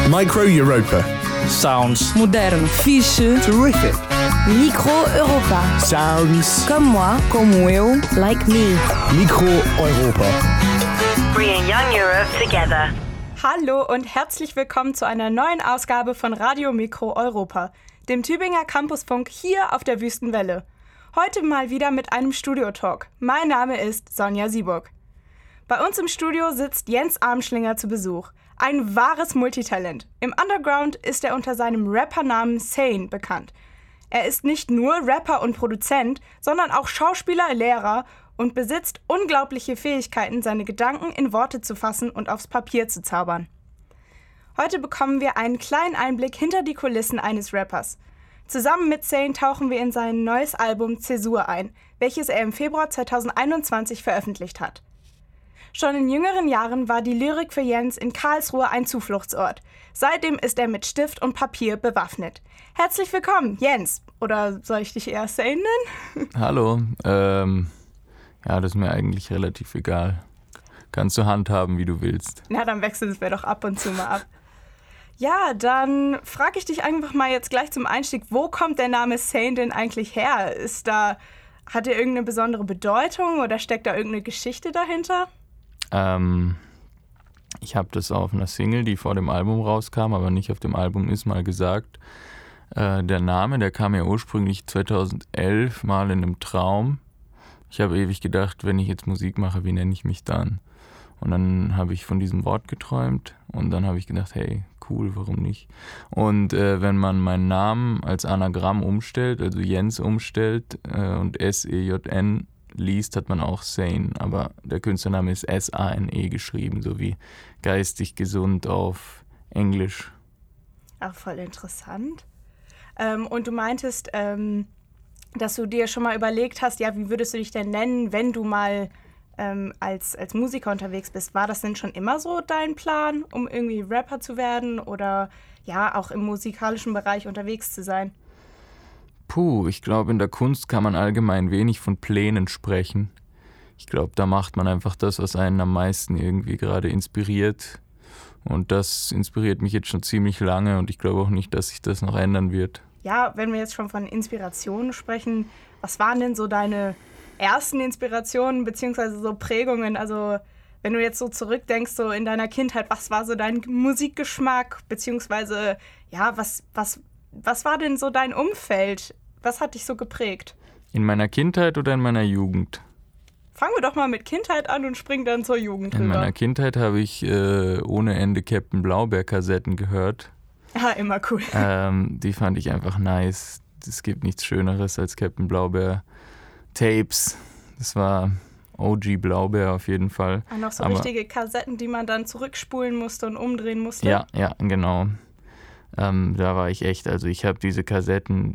Micro Europa. Sounds. Moderno. Fixe. Terrific. Micro Europa. Sounds. Comme moi. Como eu. Like me. Micro Europa. Bringing young Europe together. Hallo und herzlich willkommen zu einer neuen Ausgabe von Radio Micro Europa, dem Tübinger Campusfunk hier auf der Wüstenwelle. Heute mal wieder mit einem Studiotalk. Mein Name ist Sonja Sieburg. Bei uns im Studio sitzt Jens Armschlinger zu Besuch. Ein wahres Multitalent. Im Underground ist er unter seinem Rappernamen Sane bekannt. Er ist nicht nur Rapper und Produzent, sondern auch Schauspieler, Lehrer und besitzt unglaubliche Fähigkeiten, seine Gedanken in Worte zu fassen und aufs Papier zu zaubern. Heute bekommen wir einen kleinen Einblick hinter die Kulissen eines Rappers. Zusammen mit Sane tauchen wir in sein neues Album Zäsur ein, welches er im Februar 2021 veröffentlicht hat. Schon in jüngeren Jahren war die Lyrik für Jens in Karlsruhe ein Zufluchtsort. Seitdem ist er mit Stift und Papier bewaffnet. Herzlich willkommen, Jens. Oder soll ich dich eher Sane nennen? Hallo. Ja, das ist mir eigentlich relativ egal. Kannst du handhaben, wie du willst. Na, dann wechseln wir doch ab und zu mal ab. Ja, dann frage ich dich einfach mal jetzt gleich zum Einstieg, wo kommt der Name Sane denn eigentlich her? Hat er irgendeine besondere Bedeutung oder steckt da irgendeine Geschichte dahinter? Ich habe das auf einer Single, die vor dem Album rauskam, aber nicht auf dem Album ist, mal gesagt. Der Name, der kam ja ursprünglich 2011 mal in einem Traum. Ich habe ewig gedacht, wenn ich jetzt Musik mache, wie nenne ich mich dann? Und dann habe ich von diesem Wort geträumt und dann habe ich gedacht, hey, cool, warum nicht? Und wenn man meinen Namen als Anagramm umstellt, also Jens umstellt und S-E-J-N liest, hat man auch Sane, aber der Künstlername ist S-A-N-E geschrieben, so wie geistig gesund auf Englisch. Ach, voll interessant. Und du meintest, dass du dir schon mal überlegt hast, ja, wie würdest du dich denn nennen, wenn du mal als Musiker unterwegs bist? War das denn schon immer so dein Plan, um irgendwie Rapper zu werden oder ja, auch im musikalischen Bereich unterwegs zu sein? Ich glaube, in der Kunst kann man allgemein wenig von Plänen sprechen. Ich glaube, da macht man einfach das, was einen am meisten irgendwie gerade inspiriert. Und das inspiriert mich jetzt schon ziemlich lange und ich glaube auch nicht, dass sich das noch ändern wird. Ja, wenn wir jetzt schon von Inspirationen sprechen, was waren denn so deine ersten Inspirationen bzw. so Prägungen? Also wenn du jetzt so zurückdenkst, so in deiner Kindheit, was war so dein Musikgeschmack beziehungsweise ja, was war denn so dein Umfeld? Was hat dich so geprägt? In meiner Kindheit oder in meiner Jugend? Fangen wir doch mal mit Kindheit an und springen dann zur Jugend rüber. In meiner Kindheit habe ich ohne Ende Captain Blaubeer-Kassetten gehört. Ja, immer cool. Die fand ich einfach nice. Es gibt nichts Schöneres als Captain Blaubeer-Tapes. Das war OG Blaubeer auf jeden Fall. Und noch so richtige Kassetten, die man dann zurückspulen musste und umdrehen musste. Ja, genau. Da war ich echt, also ich habe diese Kassetten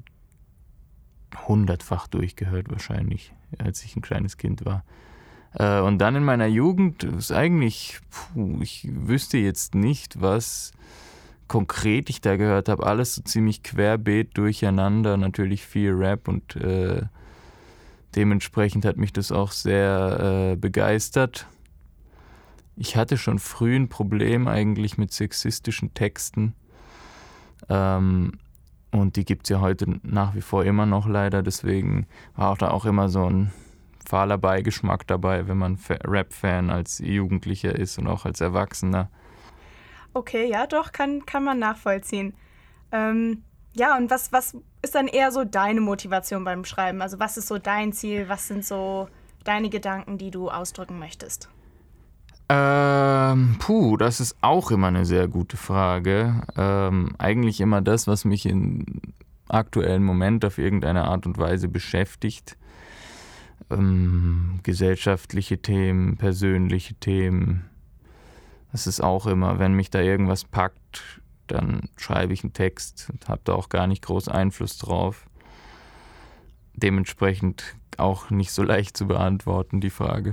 100-fach durchgehört wahrscheinlich, als ich ein kleines Kind war. Und dann in meiner Jugend ist eigentlich, ich wüsste jetzt nicht, was konkret ich da gehört habe. Alles so ziemlich querbeet durcheinander, natürlich viel Rap und dementsprechend hat mich das auch sehr begeistert. Ich hatte schon früh ein Problem eigentlich mit sexistischen Texten. Und die gibt es ja heute nach wie vor immer noch leider, deswegen war auch da auch immer so ein fahler Beigeschmack dabei, wenn man Rap-Fan als Jugendlicher ist und auch als Erwachsener. Okay, ja doch, kann man nachvollziehen. Ja, und was ist dann eher so deine Motivation beim Schreiben? Also was ist so dein Ziel, was sind so deine Gedanken, die du ausdrücken möchtest? Das ist auch immer eine sehr gute Frage. Eigentlich immer das, was mich im aktuellen Moment auf irgendeine Art und Weise beschäftigt. Gesellschaftliche Themen, persönliche Themen. Das ist auch immer, wenn mich da irgendwas packt, dann schreibe ich einen Text und habe da auch gar nicht groß Einfluss drauf. Dementsprechend auch nicht so leicht zu beantworten, die Frage.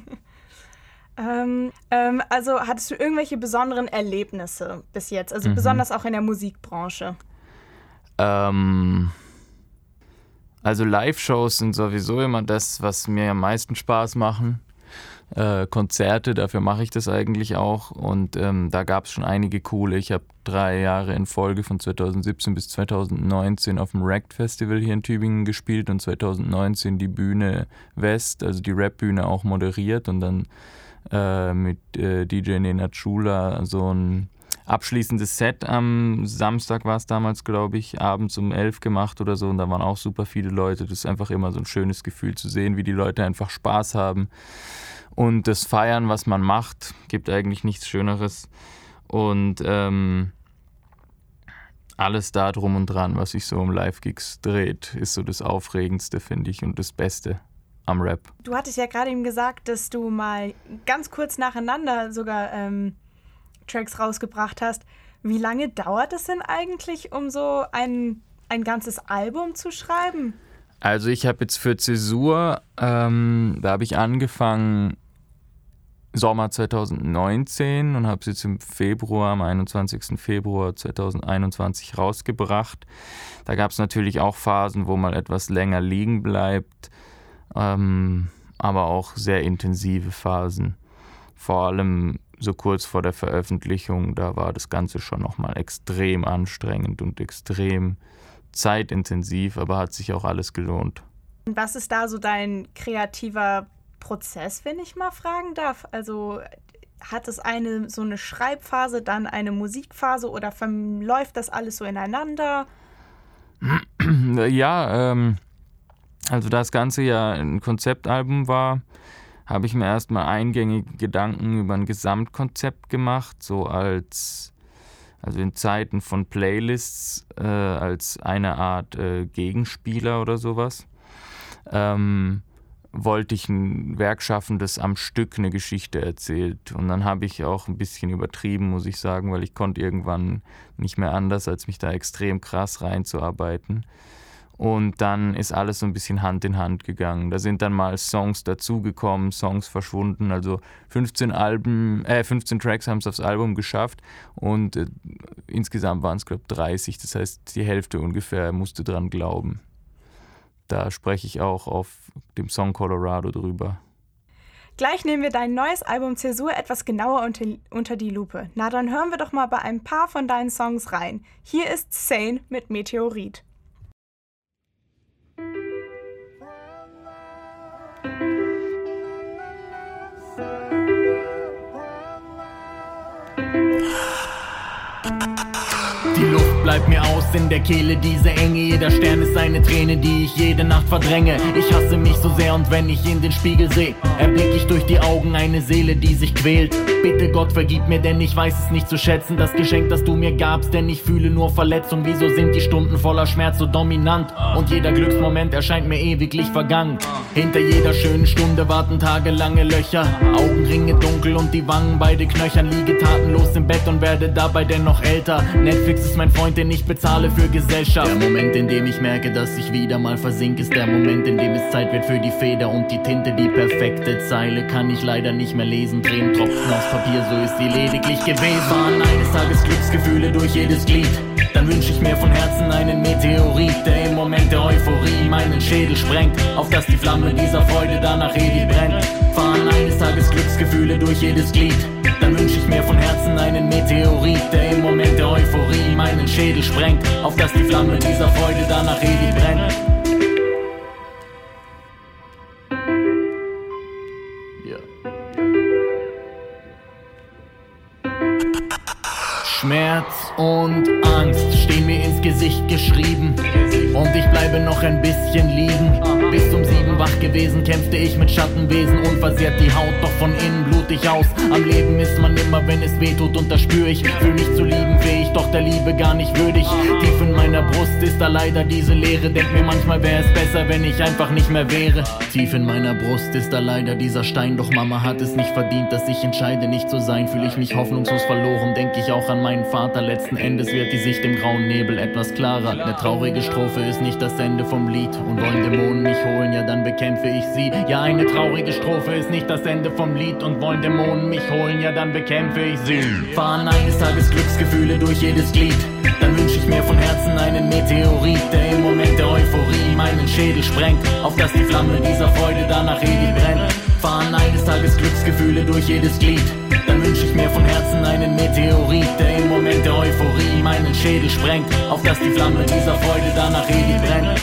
Also hattest du irgendwelche besonderen Erlebnisse bis jetzt? Also besonders auch in der Musikbranche? Also Live-Shows sind sowieso immer das, was mir am meisten Spaß machen. Konzerte, dafür mache ich das eigentlich auch. Und da gab es schon einige coole. Ich habe 3 Jahre in Folge von 2017 bis 2019 auf dem Rect Festival hier in Tübingen gespielt und 2019 die Bühne West, also die Rap-Bühne, auch moderiert und dann mit DJ Nenad Schula so ein abschließendes Set am Samstag war es damals, glaube ich, abends um 11 gemacht oder so, und da waren auch super viele Leute. Das ist einfach immer so ein schönes Gefühl zu sehen, wie die Leute einfach Spaß haben. Und das Feiern, was man macht, gibt eigentlich nichts Schöneres. Und alles da drum und dran, was sich so um Live-Gigs dreht, ist so das Aufregendste, finde ich, und das Beste am Rap. Du hattest ja gerade eben gesagt, dass du mal ganz kurz nacheinander sogar Tracks rausgebracht hast. Wie lange dauert es denn eigentlich, um so ein ganzes Album zu schreiben? Also ich habe jetzt für Zäsur, da habe ich angefangen Sommer 2019 und habe es jetzt am 21. Februar 2021 rausgebracht. Da gab es natürlich auch Phasen, wo mal etwas länger liegen bleibt, aber auch sehr intensive Phasen. Vor allem so kurz vor der Veröffentlichung, da war das Ganze schon nochmal extrem anstrengend und extrem zeitintensiv, aber hat sich auch alles gelohnt. Und was ist da so dein kreativer Prozess, wenn ich mal fragen darf? Also hat es so eine Schreibphase, dann eine Musikphase oder verläuft das alles so ineinander? Ja, also da das Ganze ja ein Konzeptalbum war, habe ich mir erstmal eingängige Gedanken über ein Gesamtkonzept gemacht, so also in Zeiten von Playlists als eine Art Gegenspieler oder sowas. Wollte ich ein Werk schaffen, das am Stück eine Geschichte erzählt. Und dann habe ich auch ein bisschen übertrieben, muss ich sagen, weil ich konnte irgendwann nicht mehr anders, als mich da extrem krass reinzuarbeiten. Und dann ist alles so ein bisschen Hand in Hand gegangen. Da sind dann mal Songs dazugekommen, Songs verschwunden. Also 15 Tracks haben es aufs Album geschafft und insgesamt waren es, glaube ich, 30. Das heißt, die Hälfte ungefähr musste dran glauben. Da spreche ich auch auf dem Song Colorado drüber. Gleich nehmen wir dein neues Album Zäsur etwas genauer unter die Lupe. Na, dann hören wir doch mal bei ein paar von deinen Songs rein. Hier ist Sane mit Meteorit. Die Luft bleibt mir aus in der Kehle, diese Enge. Jeder Stern ist eine Träne, die ich jede Nacht verdränge. Ich hasse mich so sehr und wenn ich in den Spiegel sehe, erblick ich durch die Augen eine Seele, die sich quält. Bitte Gott, vergib mir, denn ich weiß es nicht zu schätzen, das Geschenk, das du mir gabst, denn ich fühle nur Verletzung. Wieso sind die Stunden voller Schmerz so dominant? Und jeder Glücksmoment erscheint mir ewiglich vergangen. Hinter jeder schönen Stunde warten tagelange Löcher, Augenringe dunkel und die Wangen beide knöchern. Liege tatenlos im Bett und werde dabei dennoch älter. Netflix ist mein Freund, den ich bezahle für Gesellschaft. Der Moment, in dem ich merke, dass ich wieder mal versink, ist der Moment, in dem es Zeit wird für die Feder und die Tinte. Die perfekte Zeile kann ich leider nicht mehr lesen. Tränen tropfen aus Papier, so ist sie lediglich gewesen. Fahren eines Tages Glücksgefühle durch jedes Glied, dann wünsch ich mir von Herzen einen Meteorit, der im Moment der Euphorie meinen Schädel sprengt, auf dass die Flamme dieser Freude danach ewig brennt. Fahren eines Tages Glücksgefühle durch jedes Glied, dann wünsch ich mir von Herzen einen Meteorit, der im Moment der Euphorie meinen Schädel sprengt, auf dass die Flamme dieser Freude danach ewig brennt. Schmerz und Angst stehen mir ins Gesicht geschrieben und ich bleibe noch ein bisschen liegen. Bis um 7 wach gewesen, kämpfte ich mit Schattenwesen, unversehrt die Haut, doch von innen blutig aus. Am Leben ist man immer, wenn es weh tut, und das spür ich. Fühl mich zu lieben fähig, doch der Liebe gar nicht würdig. Tief in meiner Brust ist da leider diese Leere, denk mir manchmal wäre es besser, wenn ich einfach nicht mehr wäre. Tief in meiner Brust ist da leider dieser Stein, doch Mama hat es nicht verdient, dass ich entscheide nicht zu sein. Fühl ich mich hoffnungslos verloren, denk ich auch an meinen Vater. Letzten Endes wird die Sicht im grauen Nebel etwas klarer. Eine traurige Strophe ist nicht das Ende vom Lied, und wollen Dämonen mich holen, ja dann bekämpfe ich sie. Ja, eine traurige Strophe ist nicht das Ende vom Lied, und wollen Dämonen mich holen, ja dann bekämpfe ich sie. Fahren eines Tages Glücksgefühle durch jedes Glied, dann wünsch ich mir von Herzen einen Meteorit, der im Moment der Euphorie meinen Schädel sprengt, auf dass die Flamme dieser Freude danach ewig brennt. fahren eines Tages Glücksgefühle durch jedes Glied. Dann wünsch ich mir von Herzen einen Meteorit, der im Moment der Euphorie meinen Schädel sprengt, auf dass die Flamme dieser Freude danach ewig brennt.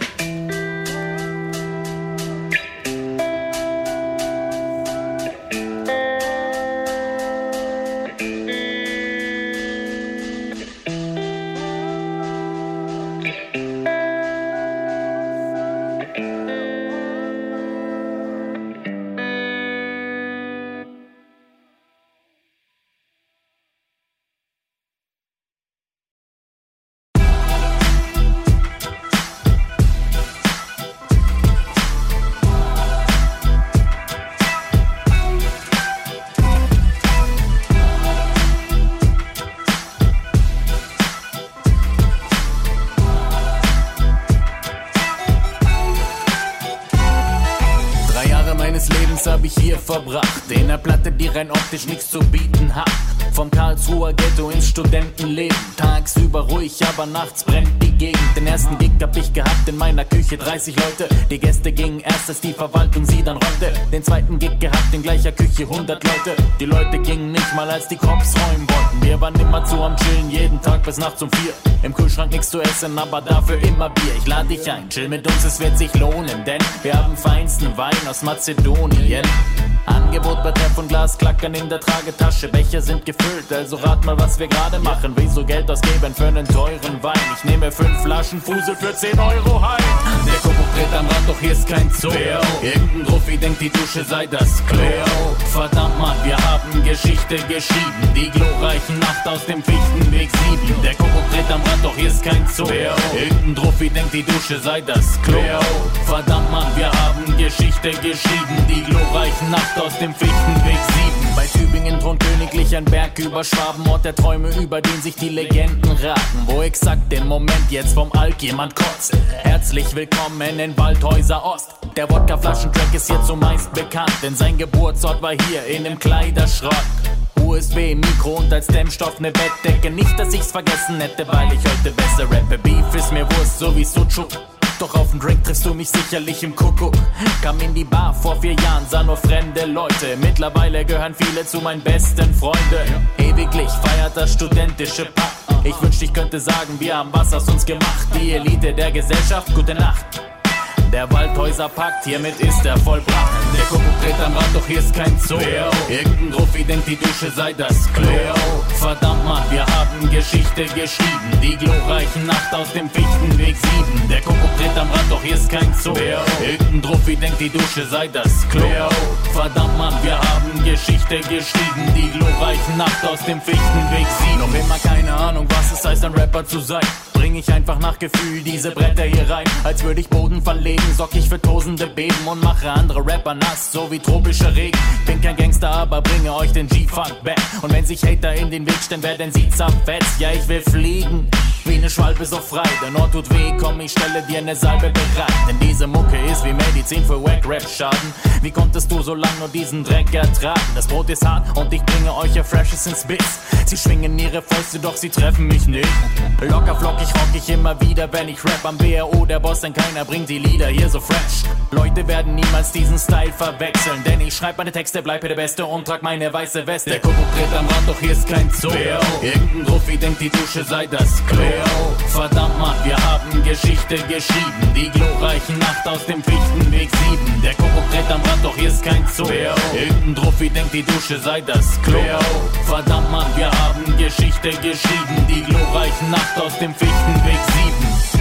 Hab ich hier verbracht, in der Platte, die rein optisch nichts zu bieten hat. Vom Karlsruher Ghetto ins Studentenleben, tagsüber ruhig, aber nachts brennt die Gegend. Den ersten Gig hab ich gehabt, in meiner Küche 30 Leute. Die Gäste gingen erst, als die Verwaltung sie dann räumte. Den zweiten Gig gehabt, in gleicher Küche 100 Leute. Die Leute gingen nicht mal, als die Cops räumen wollten. Wir waren immer zu am Chillen, jeden Tag bis nachts um 4. Im Kühlschrank nichts zu essen, aber dafür immer Bier. Ich lade dich ein, chill mit uns, es wird sich lohnen, denn wir haben feinsten Wein aus Mazedonien. Angebot bei Treff und Glas klackern in der Tragetasche. Becher sind gefüllt, also rat mal, was wir gerade machen. Wieso Geld ausgeben für einen teuren Wein? Ich nehme 5 Flaschen Fusel für 10 Euro heim. Der Kuckuck dreht am Rad, doch hier ist kein Zoo. Irgendein Ruffi denkt, die Dusche sei das Klo. Verdammt Mann, wir haben Geschichte geschrieben. Die glorreichen Nacht aus dem Fichtenweg 7. Der Kuckuck dreht am Rad, doch hier ist kein Zoo. Irgendein Ruffi denkt, die Dusche sei das Klo. Verdammt Mann, wir haben Geschichte geschrieben. Die glorreichen Nacht aus dem Fichtenweg 7. Bei Tübingen thront königlich ein Berg über Schwaben, Ort der Träume, über den sich die Legenden raten. Wo exakt im Moment jetzt vom Alk jemand kotzt. Herzlich willkommen in Waldhäuser Ost. Der Wodka-Flaschentrack ist hier zumeist bekannt, denn sein Geburtsort war hier in nem Kleiderschrank. USB, Mikro und als Dämmstoff ne Bettdecke. Nicht, dass ich's vergessen hätte, weil ich heute besser rappe. Beef ist mir Wurst, so wie Sucuk. Doch auf den Drink triffst du mich sicherlich im Kuckuck. Kam in die Bar vor 4 Jahren, sah nur fremde Leute. Mittlerweile gehören viele zu meinen besten Freunden. Ewiglich feiert das studentische Pack. Ich wünschte, ich könnte sagen, wir haben was aus uns gemacht. Die Elite der Gesellschaft, gute Nacht. Der Waldhäuser Pakt, hiermit ist er vollbracht. Der Kuckuck dreht am Rad, doch hier ist kein Zoo. Irgendein Ruffi denkt, die Dusche sei das Klo. Verdammt Mann, wir haben Geschichte geschrieben. Die glorreichen Nacht aus dem Fichtenweg 7. Der Kuckuck dreht am Rad, doch hier ist kein Zoo. Irgendein Ruffi denkt, die Dusche sei das Klo. Verdammt Mann, wir haben Geschichte geschrieben. Die glorreichen Nacht aus dem Fichtenweg 7. Noch immer keine Ahnung, was es heißt, ein Rapper zu sein. Bring ich einfach nach Gefühl diese Bretter hier rein. Als würde ich Boden verlegen, sorg ich für tosende Beben und mache andere Rapper nass, so wie tropischer Regen. Bin kein Gangster, aber bringe euch den G-Funk back. Und wenn sich Hater in den Weg stellen, wer denn sie zerfetzt? Ja, ich will fliegen, wie ne Schwalbe so frei. Der Ort tut weh, komm, ich stelle dir ne Salbe bereit. Denn diese Mucke ist wie Medizin für Wack-Rap-Schaden. Wie konntest du so lang nur diesen Dreck ertragen? Das Brot ist hart und ich bringe euch ja Freshes ins Biss. Sie schwingen ihre Fäuste, doch sie treffen mich nicht. Locker flockig rock ich immer wieder, wenn ich rap am BRO, der Boss, denn keiner bringt die Lieder hier so fresh. Leute werden niemals diesen Style verwechseln, denn ich schreib meine Texte, bleibe der Beste und trag meine weiße Weste. Der Kuckuck dreht am Rad, doch hier ist kein Zoo. Irgendein Ruffi denkt, die Dusche sei das Klo. Verdammt Mann, wir haben Geschichte geschrieben. Die glorreichen Nacht aus dem Fichtenweg 7. Der Kuckuck dreht am Rad, doch hier ist kein Zoo. Irgendein Ruffi denkt, die Dusche sei das Klo. Verdammt Mann, wir haben Geschichte geschrieben. Die glorreichen Nacht aus dem Fichtenweg 7.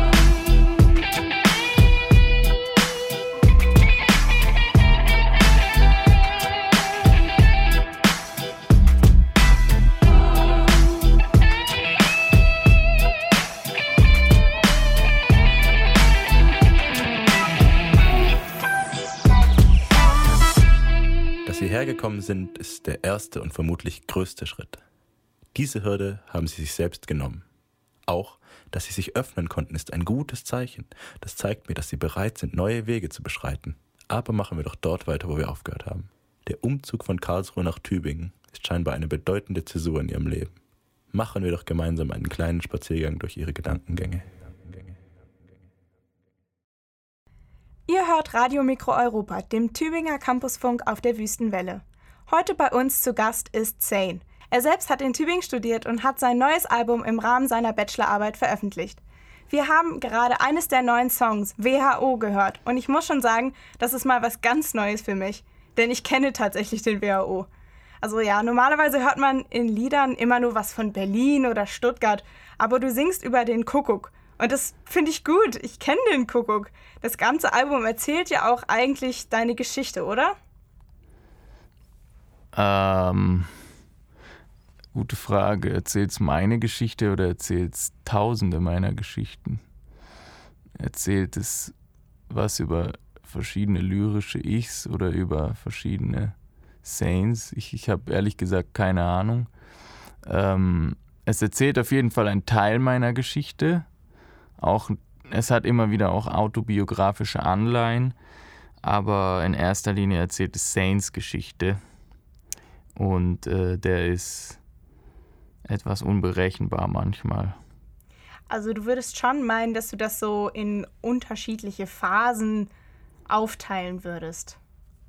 Dass sie hergekommen sind, ist der erste und vermutlich größte Schritt. Diese Hürde haben sie sich selbst genommen. Auch, dass sie sich öffnen konnten, ist ein gutes Zeichen. Das zeigt mir, dass sie bereit sind, neue Wege zu beschreiten. Aber machen wir doch dort weiter, wo wir aufgehört haben. Der Umzug von Karlsruhe nach Tübingen ist scheinbar eine bedeutende Zäsur in ihrem Leben. Machen wir doch gemeinsam einen kleinen Spaziergang durch ihre Gedankengänge. Ihr hört Radio Mikro Europa, dem Tübinger Campusfunk auf der Wüstenwelle. Heute bei uns zu Gast ist Zane. Er selbst hat in Tübingen studiert und hat sein neues Album im Rahmen seiner Bachelorarbeit veröffentlicht. Wir haben gerade eines der neuen Songs, WHO, gehört und ich muss schon sagen, das ist mal was ganz Neues für mich, denn ich kenne tatsächlich den WHO. Also ja, normalerweise hört man in Liedern immer nur was von Berlin oder Stuttgart, aber du singst über den Kuckuck. Und das finde ich gut. Ich kenne den Kuckuck. Das ganze Album erzählt ja auch eigentlich deine Geschichte, oder? Gute Frage. Erzählt's meine Geschichte oder erzählt's tausende meiner Geschichten? Erzählt es was über verschiedene lyrische Ichs oder über verschiedene Saints? Ich habe ehrlich gesagt keine Ahnung. Es erzählt auf jeden Fall einen Teil meiner Geschichte. Es hat immer wieder auch autobiografische Anleihen, aber in erster Linie erzählt es Saints Geschichte und der ist etwas unberechenbar manchmal. Also du würdest schon meinen, dass du das so in unterschiedliche Phasen aufteilen würdest?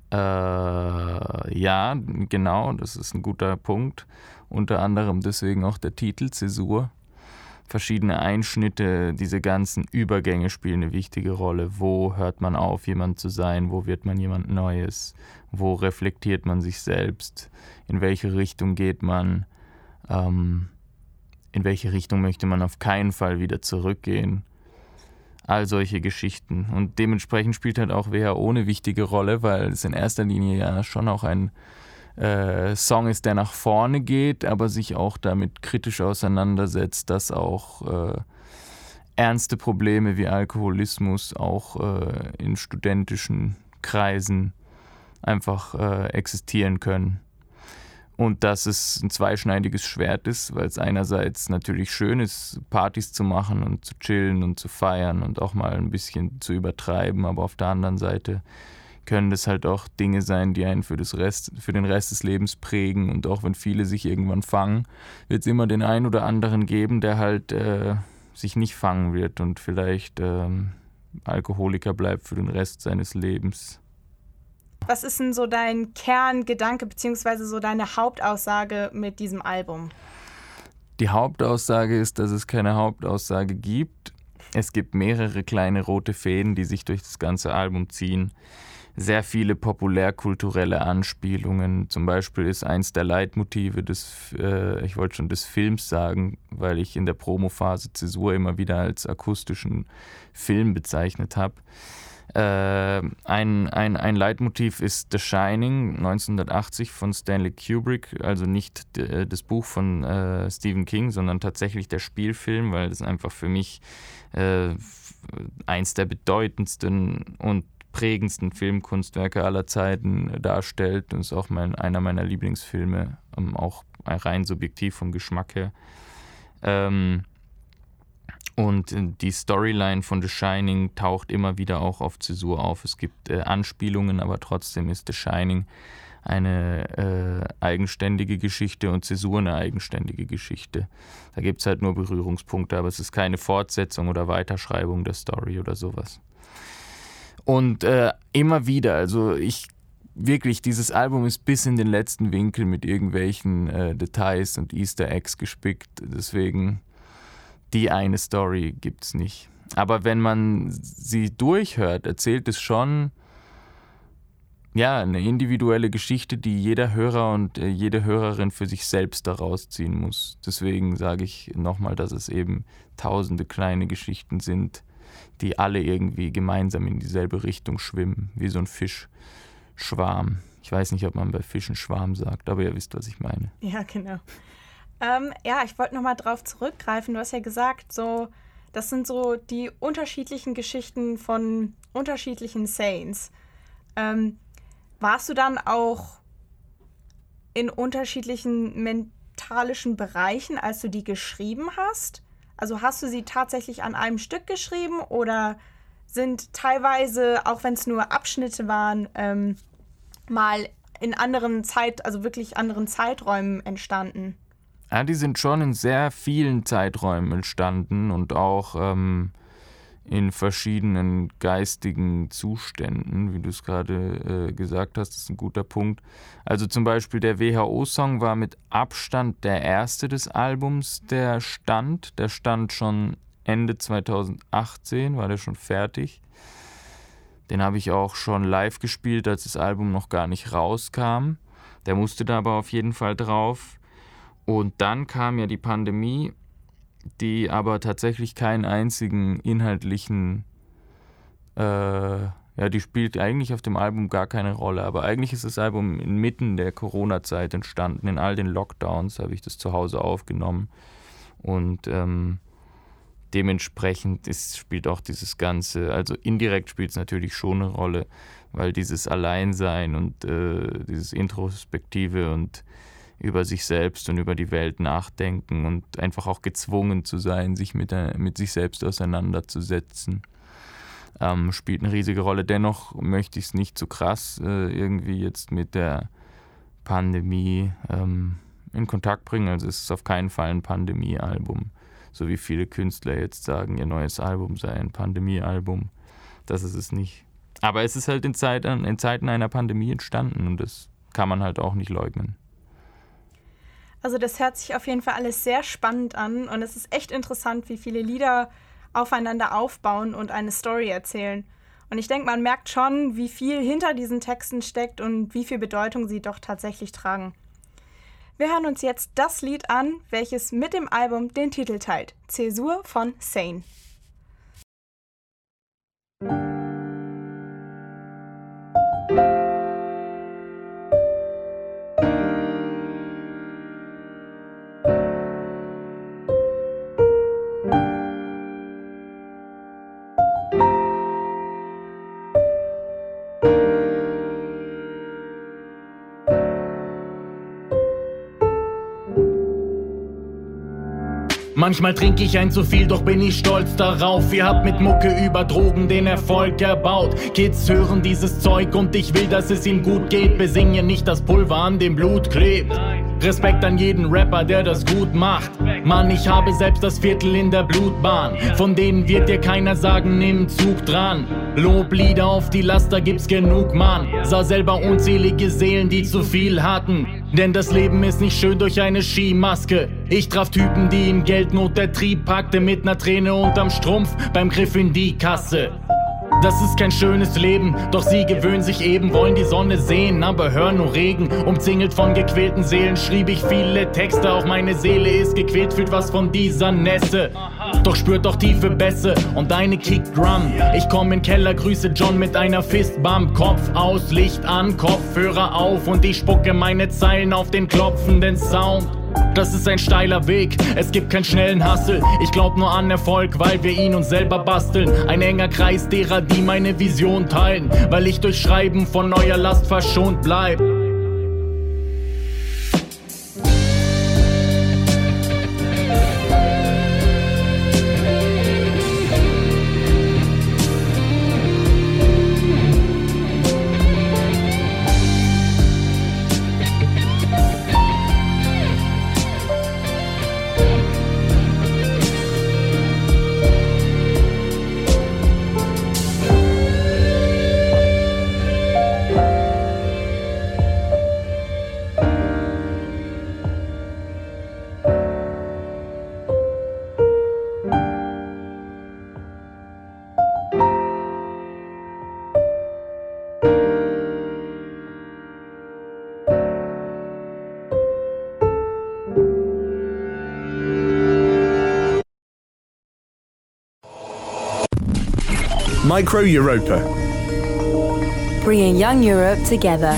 Ja, genau, das ist ein guter Punkt. Unter anderem deswegen auch der Titel Zäsur. Verschiedene Einschnitte, diese ganzen Übergänge spielen eine wichtige Rolle. Wo hört man auf, jemand zu sein? Wo wird man jemand Neues? Wo reflektiert man sich selbst? In welche Richtung geht man? In welche Richtung möchte man auf keinen Fall wieder zurückgehen? All solche Geschichten. Und dementsprechend spielt halt auch WHO eine wichtige Rolle, weil es in erster Linie ja schon auch ein Song ist, der nach vorne geht, aber sich auch damit kritisch auseinandersetzt, dass auch ernste Probleme wie Alkoholismus auch in studentischen Kreisen einfach existieren können. Und dass es ein zweischneidiges Schwert ist, weil es einerseits natürlich schön ist, Partys zu machen und zu chillen und zu feiern und auch mal ein bisschen zu übertreiben, aber auf der anderen Seite können das halt auch Dinge sein, die einen für den Rest des Lebens prägen. Und auch wenn viele sich irgendwann fangen, wird es immer den einen oder anderen geben, der halt sich nicht fangen wird und vielleicht Alkoholiker bleibt für den Rest seines Lebens. Was ist denn so dein Kerngedanke bzw. so deine Hauptaussage mit diesem Album? Die Hauptaussage ist, dass es keine Hauptaussage gibt. Es gibt mehrere kleine rote Fäden, die sich durch das ganze Album ziehen. Sehr viele populärkulturelle Anspielungen. Zum Beispiel ist eins der Leitmotive ich wollte schon des Films sagen, weil ich in der Promophase Zäsur immer wieder als akustischen Film bezeichnet habe. Ein Leitmotiv ist The Shining 1980 von Stanley Kubrick, also nicht das Buch von Stephen King, sondern tatsächlich der Spielfilm, weil das einfach für mich eins der bedeutendsten und prägendsten Filmkunstwerke aller Zeiten darstellt und ist auch einer meiner Lieblingsfilme, auch rein subjektiv vom Geschmack her. Und die Storyline von The Shining taucht immer wieder auch auf Zäsur auf. Es gibt Anspielungen, aber trotzdem ist The Shining eine eigenständige Geschichte und Zäsur eine eigenständige Geschichte. Da gibt es halt nur Berührungspunkte, aber es ist keine Fortsetzung oder Weiterschreibung der Story oder sowas. Und immer wieder, also dieses Album ist bis in den letzten Winkel mit irgendwelchen Details und Easter Eggs gespickt. Deswegen, die eine Story gibt's nicht. Aber wenn man sie durchhört, erzählt es schon eine individuelle Geschichte, die jeder Hörer und jede Hörerin für sich selbst daraus ziehen muss. Deswegen sage ich nochmal, dass es eben tausende kleine Geschichten sind, die alle irgendwie gemeinsam in dieselbe Richtung schwimmen, wie so ein Fischschwarm. Ich weiß nicht, ob man bei Fischen Schwarm sagt, aber ihr wisst, was ich meine. Ja, genau. Ich wollte nochmal drauf zurückgreifen. Du hast ja gesagt, das sind so die unterschiedlichen Geschichten von unterschiedlichen Saints. Warst du dann auch in unterschiedlichen mentalischen Bereichen, als du die geschrieben hast? Also hast du sie tatsächlich an einem Stück geschrieben oder sind teilweise, auch wenn es nur Abschnitte waren, mal in anderen wirklich anderen Zeiträumen entstanden? Ja, die sind schon in sehr vielen Zeiträumen entstanden und auch in verschiedenen geistigen Zuständen, wie du es gerade gesagt hast, das ist ein guter Punkt. Also zum Beispiel der WHO-Song war mit Abstand der erste des Albums, der stand schon Ende 2018, war der schon fertig. Den habe ich auch schon live gespielt, als das Album noch gar nicht rauskam. Der musste da aber auf jeden Fall drauf. Und dann kam ja die Pandemie, die aber tatsächlich keinen einzigen inhaltlichen, die spielt eigentlich auf dem Album gar keine Rolle, aber eigentlich ist das Album inmitten der Corona-Zeit entstanden. In all den Lockdowns habe ich das zu Hause aufgenommen und dementsprechend spielt auch dieses Ganze, also indirekt spielt es natürlich schon eine Rolle, weil dieses Alleinsein und dieses Introspektive und über sich selbst und über die Welt nachdenken und einfach auch gezwungen zu sein, sich mit sich selbst auseinanderzusetzen, spielt eine riesige Rolle. Dennoch möchte ich es nicht zu krass irgendwie jetzt mit der Pandemie in Kontakt bringen. Also es ist auf keinen Fall ein Pandemie-Album, so wie viele Künstler jetzt sagen, ihr neues Album sei ein Pandemie-Album. Das ist es nicht. Aber es ist halt in Zeiten einer Pandemie entstanden und das kann man halt auch nicht leugnen. Also das hört sich auf jeden Fall alles sehr spannend an und es ist echt interessant, wie viele Lieder aufeinander aufbauen und eine Story erzählen. Und ich denke, man merkt schon, wie viel hinter diesen Texten steckt und wie viel Bedeutung sie doch tatsächlich tragen. Wir hören uns jetzt das Lied an, welches mit dem Album den Titel teilt. Zäsur von Sane. Manchmal trinke ich ein zu viel, doch bin ich stolz darauf. Ihr habt mit Mucke über Drogen den Erfolg erbaut. Kids hören dieses Zeug und ich will, dass es ihnen gut geht. Besinge nicht, dass Pulver an dem Blut klebt. Respekt an jeden Rapper, der das gut macht. Mann, ich habe selbst das Viertel in der Blutbahn. Von denen wird dir keiner sagen, nimm Zug dran. Loblieder auf die Laster gibt's genug, Mann. Sah selber unzählige Seelen, die zu viel hatten. Denn das Leben ist nicht schön durch eine Skimaske. Ich traf Typen, die in Geldnot der Trieb packte, mit ner Träne unterm Strumpf beim Griff in die Kasse. Das ist kein schönes Leben, doch sie gewöhnen sich eben, wollen die Sonne sehen, aber hören nur Regen. Umzingelt von gequälten Seelen schrieb ich viele Texte, auch meine Seele ist gequält, fühlt was von dieser Nässe. Doch spürt doch tiefe Bässe und eine Kickdrum. Ich komm in Keller, grüße John mit einer Fistbump. Kopf aus, Licht an, Kopfhörer auf und ich spucke meine Zeilen auf den klopfenden Sound. Das ist ein steiler Weg, es gibt keinen schnellen Hustle. Ich glaub nur an Erfolg, weil wir ihn uns selber basteln. Ein enger Kreis derer, die meine Vision teilen, weil ich durch Schreiben von neuer Last verschont bleib. Micro Europa. Bringing young Europe together.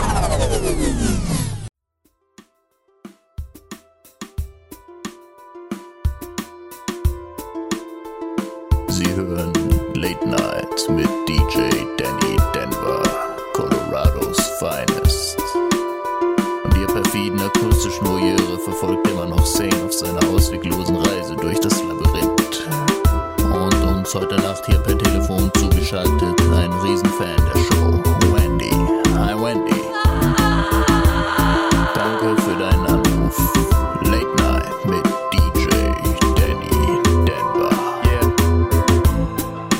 Sie hören Late Night mit DJ Danny Denver, Colorados Finest. Und ihr perfiden akustischen Voyeure verfolgt immer noch Sane auf seiner ausweglosen Reise durch das Labyrinth. Und uns heute Nacht hier per Telefon zugeschaltet ein Riesenfan der Show, Wendy. Hi Wendy. Danke für deinen Anruf. Late Night mit DJ Danny Denver.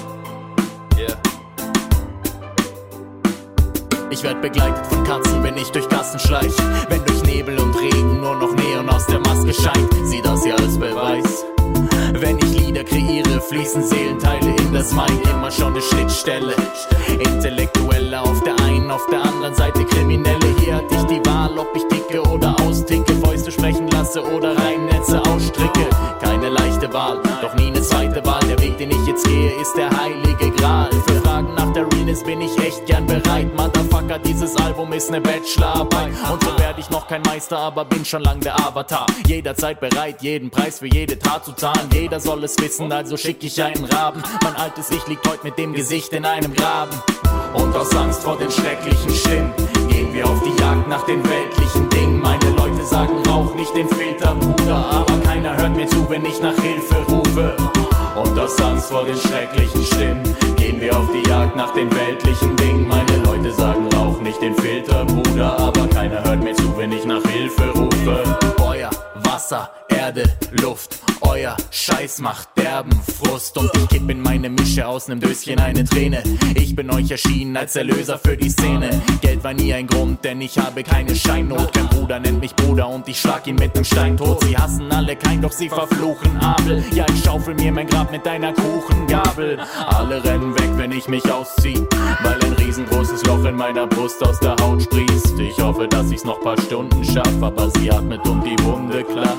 scheint, sieh das hier als Beweis. Wenn ich Lieder kreiere, fließen Seelenteile in das Mic. Immer schon eine Schnittstelle. Intellektuelle auf der einen, auf der anderen Seite Kriminelle. Hier hatte ich die Wahl, ob ich ticke oder austicke, Fäuste sprechen lasse oder Reimnetze ausstricke. Keine leichte Wahl, doch nie eine zweite Wahl. Der Weg, den ich jetzt gehe, ist der heilige Gral. Für Fragen nach der Realness bin ich echt gern bereit. Motherfucker, dieses Album ist ne Bachelorarbeit. Und so werde ich noch kein Meister, aber bin schon lang der Avatar. Jederzeit bereit, jeden Preis für jede Tat zu zahlen. Jeder soll es wissen, also schick ich einen Raben. Mein altes Ich liegt heute mit dem Gesicht in einem Graben. Und aus Angst vor den schrecklichen Stimmen gehen wir auf die Jagd nach den weltlichen Dingen. Meine Leute sagen, rauch nicht den Filter, Bruder, aber keiner hört mir zu, wenn ich nach Hilfe rufe. Und aus Angst vor den schrecklichen Stimmen gehen wir auf die Jagd nach den weltlichen Dingen. Meine Leute sagen, rauch nicht den Filter, Bruder, aber keiner hört mir zu, wenn ich nach Hilfe rufe. Feuer, Wasser, Erde, Luft, euer Scheiß macht derben Frust. Und ich kipp in meine Mische aus nem Döschen eine Träne. Ich bin euch erschienen als Erlöser für die Szene. Geld war nie ein Grund, denn ich habe keine Scheinnot. Kein Bruder nennt mich Bruder und ich schlag ihn mit nem Stein tot. Sie hassen alle kein, doch sie verfluchen Abel. Ja, ich schaufel mir mein Grab mit einer Kuchengabel. Alle rennen weg, wenn ich mich auszieh, weil ein riesengroßes Loch in meiner Brust aus der Haut sprießt. Ich hoffe, dass ich's noch paar Stunden schaff, aber sie atmet die Wunde klafft.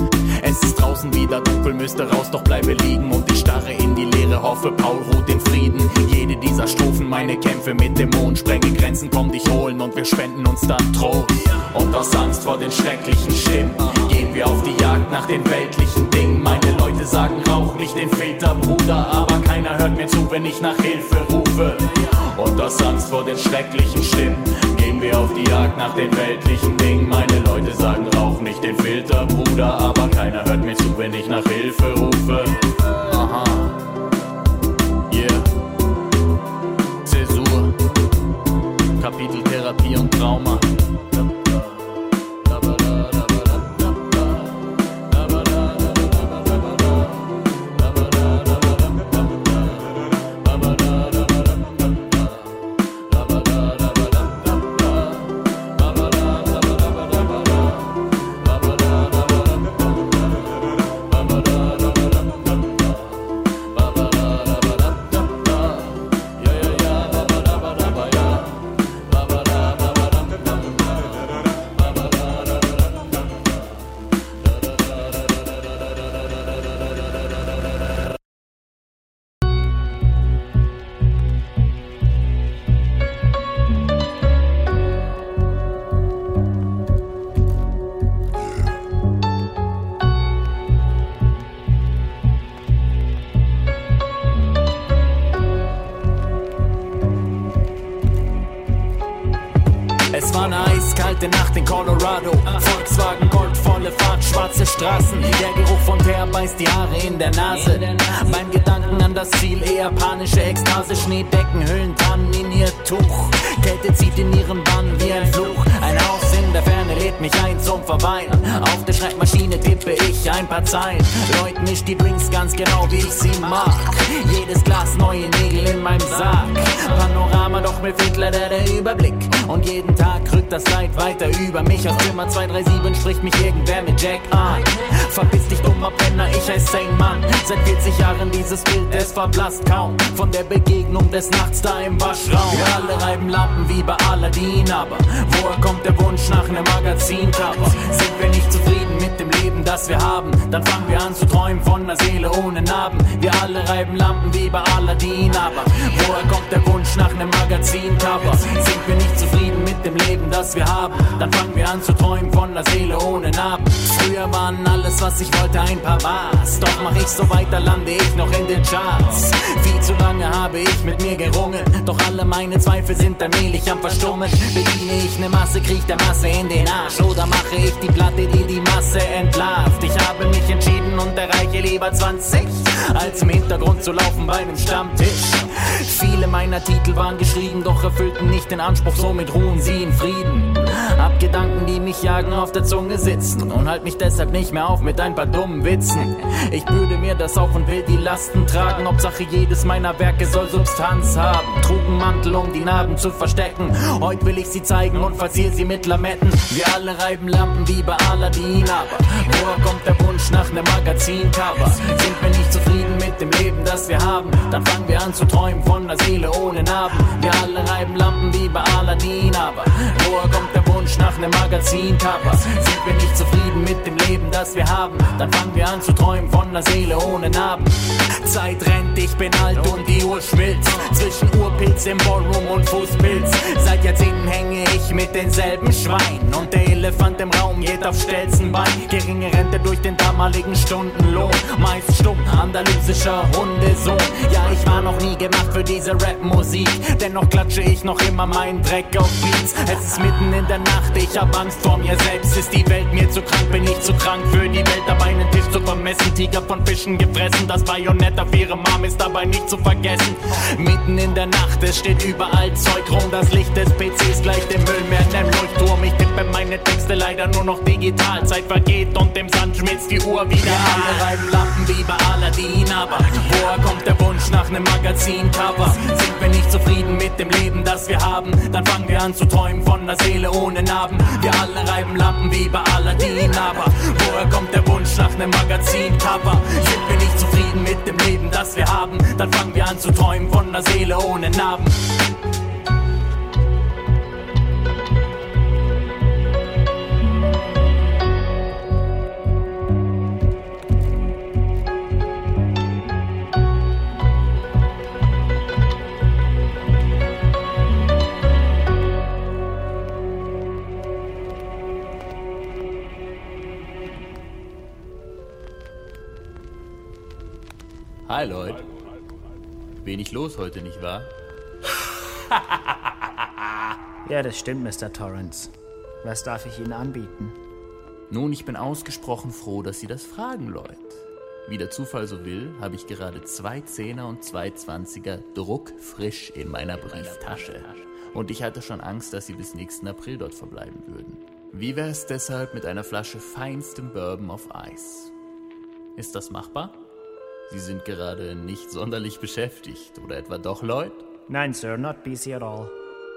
Es ist draußen wieder dunkel, müsste raus, doch bleibe liegen. Und ich starre in die Leere, hoffe, Paul ruht in Frieden. Jede dieser Strophen, meine Kämpfe mit Dämonen. Sprenge Grenzen, komm dich holen und wir spenden uns dann Trost. Und aus Angst vor den schrecklichen Stimmen gehen wir auf die Jagd nach den weltlichen Dingen. Meine Leute sagen, rauch nicht den Filter, Bruder, aber keiner hört mir zu, wenn ich nach Hilfe rufe. Und aus Angst vor den schrecklichen Stimmen gehen wir auf die Jagd nach den weltlichen Dingen. Meine Leute sagen, rauch nicht den Filter, Bruder, aber keiner hört mir zu, wenn ich nach Hilfe rufe. Aha. Yeah. Zäsur. Kapitel Therapie und Trauma. Es war eine eiskalte Nacht in Colorado. Volkswagen, goldvolle Fahrt, schwarze Straßen. Der Geruch von Teer beißt die Haare in der Nase. Beim Gedanken an das Ziel eher panische Ekstase. Schneedecken, Höhlen, Tannen in ihr Tuch. Kälte zieht in ihren Bann wie ein Fluch. Ein Haus in der Ferne lädt mich ein zum Verweilen. Auf der Schreibmaschine tippe ich ein paar Zeilen. Leut mich die Drinks ganz genau wie ich sie mag. Jedes Glas neue Nägel in meinem Sarg. Panorama, doch mir fehlt leider der Überblick. Und jeden Tag rückt das Leid weiter über mich. Aus Zimmer 237 spricht mich irgendwer mit Jack an. Verpiss dich, dummer Penner, ich heiß Sane Mann. Seit 40 Jahren dieses Bild, es verblasst kaum. Von der Begegnung des Nachts da im Waschraum. Wir alle reiben Lampen wie bei Aladdin, aber woher kommt der Wunsch nach nem Magazincover? Sind wir nicht zufrieden mit dem Leben, das wir haben? Dann fangen wir an zu träumen von einer Seele ohne Narben. Wir alle reiben Lampen wie bei Aladdin, aber woher kommt der Wunsch nach nem Magazincover? Sind wir nicht zufrieden mit dem Leben, das wir haben? Dann fangen wir an zu träumen von einer Seele ohne Narben. Früher waren alles, was ich wollte, ein paar Bars. Doch mach ich so weiter, lande ich noch in den Charts. Viel zu lange habe ich mit mir gerungen, doch alle meine Zweifel sind allmählich am Verstummen. Bediene ich ne Masse, krieg der Masse in den Arsch, oder mache ich die Platte, die die Masse entlarvt? Ich habe mich entschieden und erreiche lieber 20, als im Hintergrund zu laufen bei einem Stammtisch. Viele meiner Titel waren geschrieben, doch erfüllten nicht den Anspruch, somit ruhen sie in Frieden. Hab Gedanken, die mich jagen, auf der Zunge sitzen und halt mich deshalb nicht mehr auf mit ein paar dummen Witzen. Ich bürde mir das auf und will die Lasten tragen, Hauptsache jedes meiner Werke soll Substanz haben. Trug einen Mantel, um die Narben zu verstecken, heute will ich sie zeigen und verzier sie mit Lametten. Wir alle reiben Lampen wie bei Aladdin, aber woher kommt der Wunsch nach nem Magazincover? Sind wir nicht zufrieden mit dem Leben, das wir haben, dann fangen wir an zu träumen von einer Seele ohne Narben. Wir alle reiben Lampen wie bei Aladdin, aber woher kommt der Wunsch nach nem Magazincover? Sind wir nicht zufrieden mit dem Leben, das wir haben, dann fangen wir an zu träumen von einer Seele ohne Narben. Zeit rennt, ich bin alt und die Uhr schmilzt, zwischen Urpilz im Ballroom und Fußpilz. Seit Jahrzehnten hänge ich mit denselben Schweinen und der Elefant im Raum geht auf Stelzenbein. Geringe Rente durch den damaligen Stundenlohn, meist stumm, andalüsischer Hundesohn. Ja, ich war noch nie gemacht für diese Rap-Musik, dennoch klatsche ich noch immer meinen Dreck auf Beats. Es ist mitten in der Nacht, ich hab Angst vor mir selbst. Ist die Welt mir zu krank, bin ich zu krank für die Welt, dabei einen Tisch zu vermessen. Tiger von Fischen gefressen, das Bajonett auf ihre Mom ist dabei nicht zu vergessen. Mitten in der Nacht, es steht überall Zeug rum, das Licht des PCs gleicht dem Müllmeer in einem Leuchtturm. Ich tippe meine Texte leider nur noch digital, Zeit vergeht und im Sand schmilzt die Uhr wieder. Wir alle reiben Lampen wie bei Aladdin, aber woher kommt der Wunsch nach nem Magazincover? Sind wir nicht zufrieden mit dem Leben, das wir haben, dann fangen wir an zu träumen von einer Seele ohne Narben. Wir alle reiben Lampen wie bei Aladdin, aber woher kommt der Wunsch nach nem Magazincover? Sind wir nicht zufrieden mit dem Leben, das wir haben, dann fangen wir an zu träumen von einer Seele ohne Narben. Hi Leute. Wenig los heute, nicht wahr? Ja, das stimmt, Mr. Torrance. Was darf ich Ihnen anbieten? Nun, ich bin ausgesprochen froh, dass Sie das fragen, Leute. Wie der Zufall so will, habe ich gerade 2 10er und 2 20er druckfrisch in meiner Brieftasche. Und ich hatte schon Angst, dass Sie bis nächsten April dort verbleiben würden. Wie wäre es deshalb mit einer Flasche feinstem Bourbon auf Eis? Ist das machbar? Sie sind gerade nicht sonderlich beschäftigt, oder etwa doch, Lloyd? Nein, Sir, not busy at all.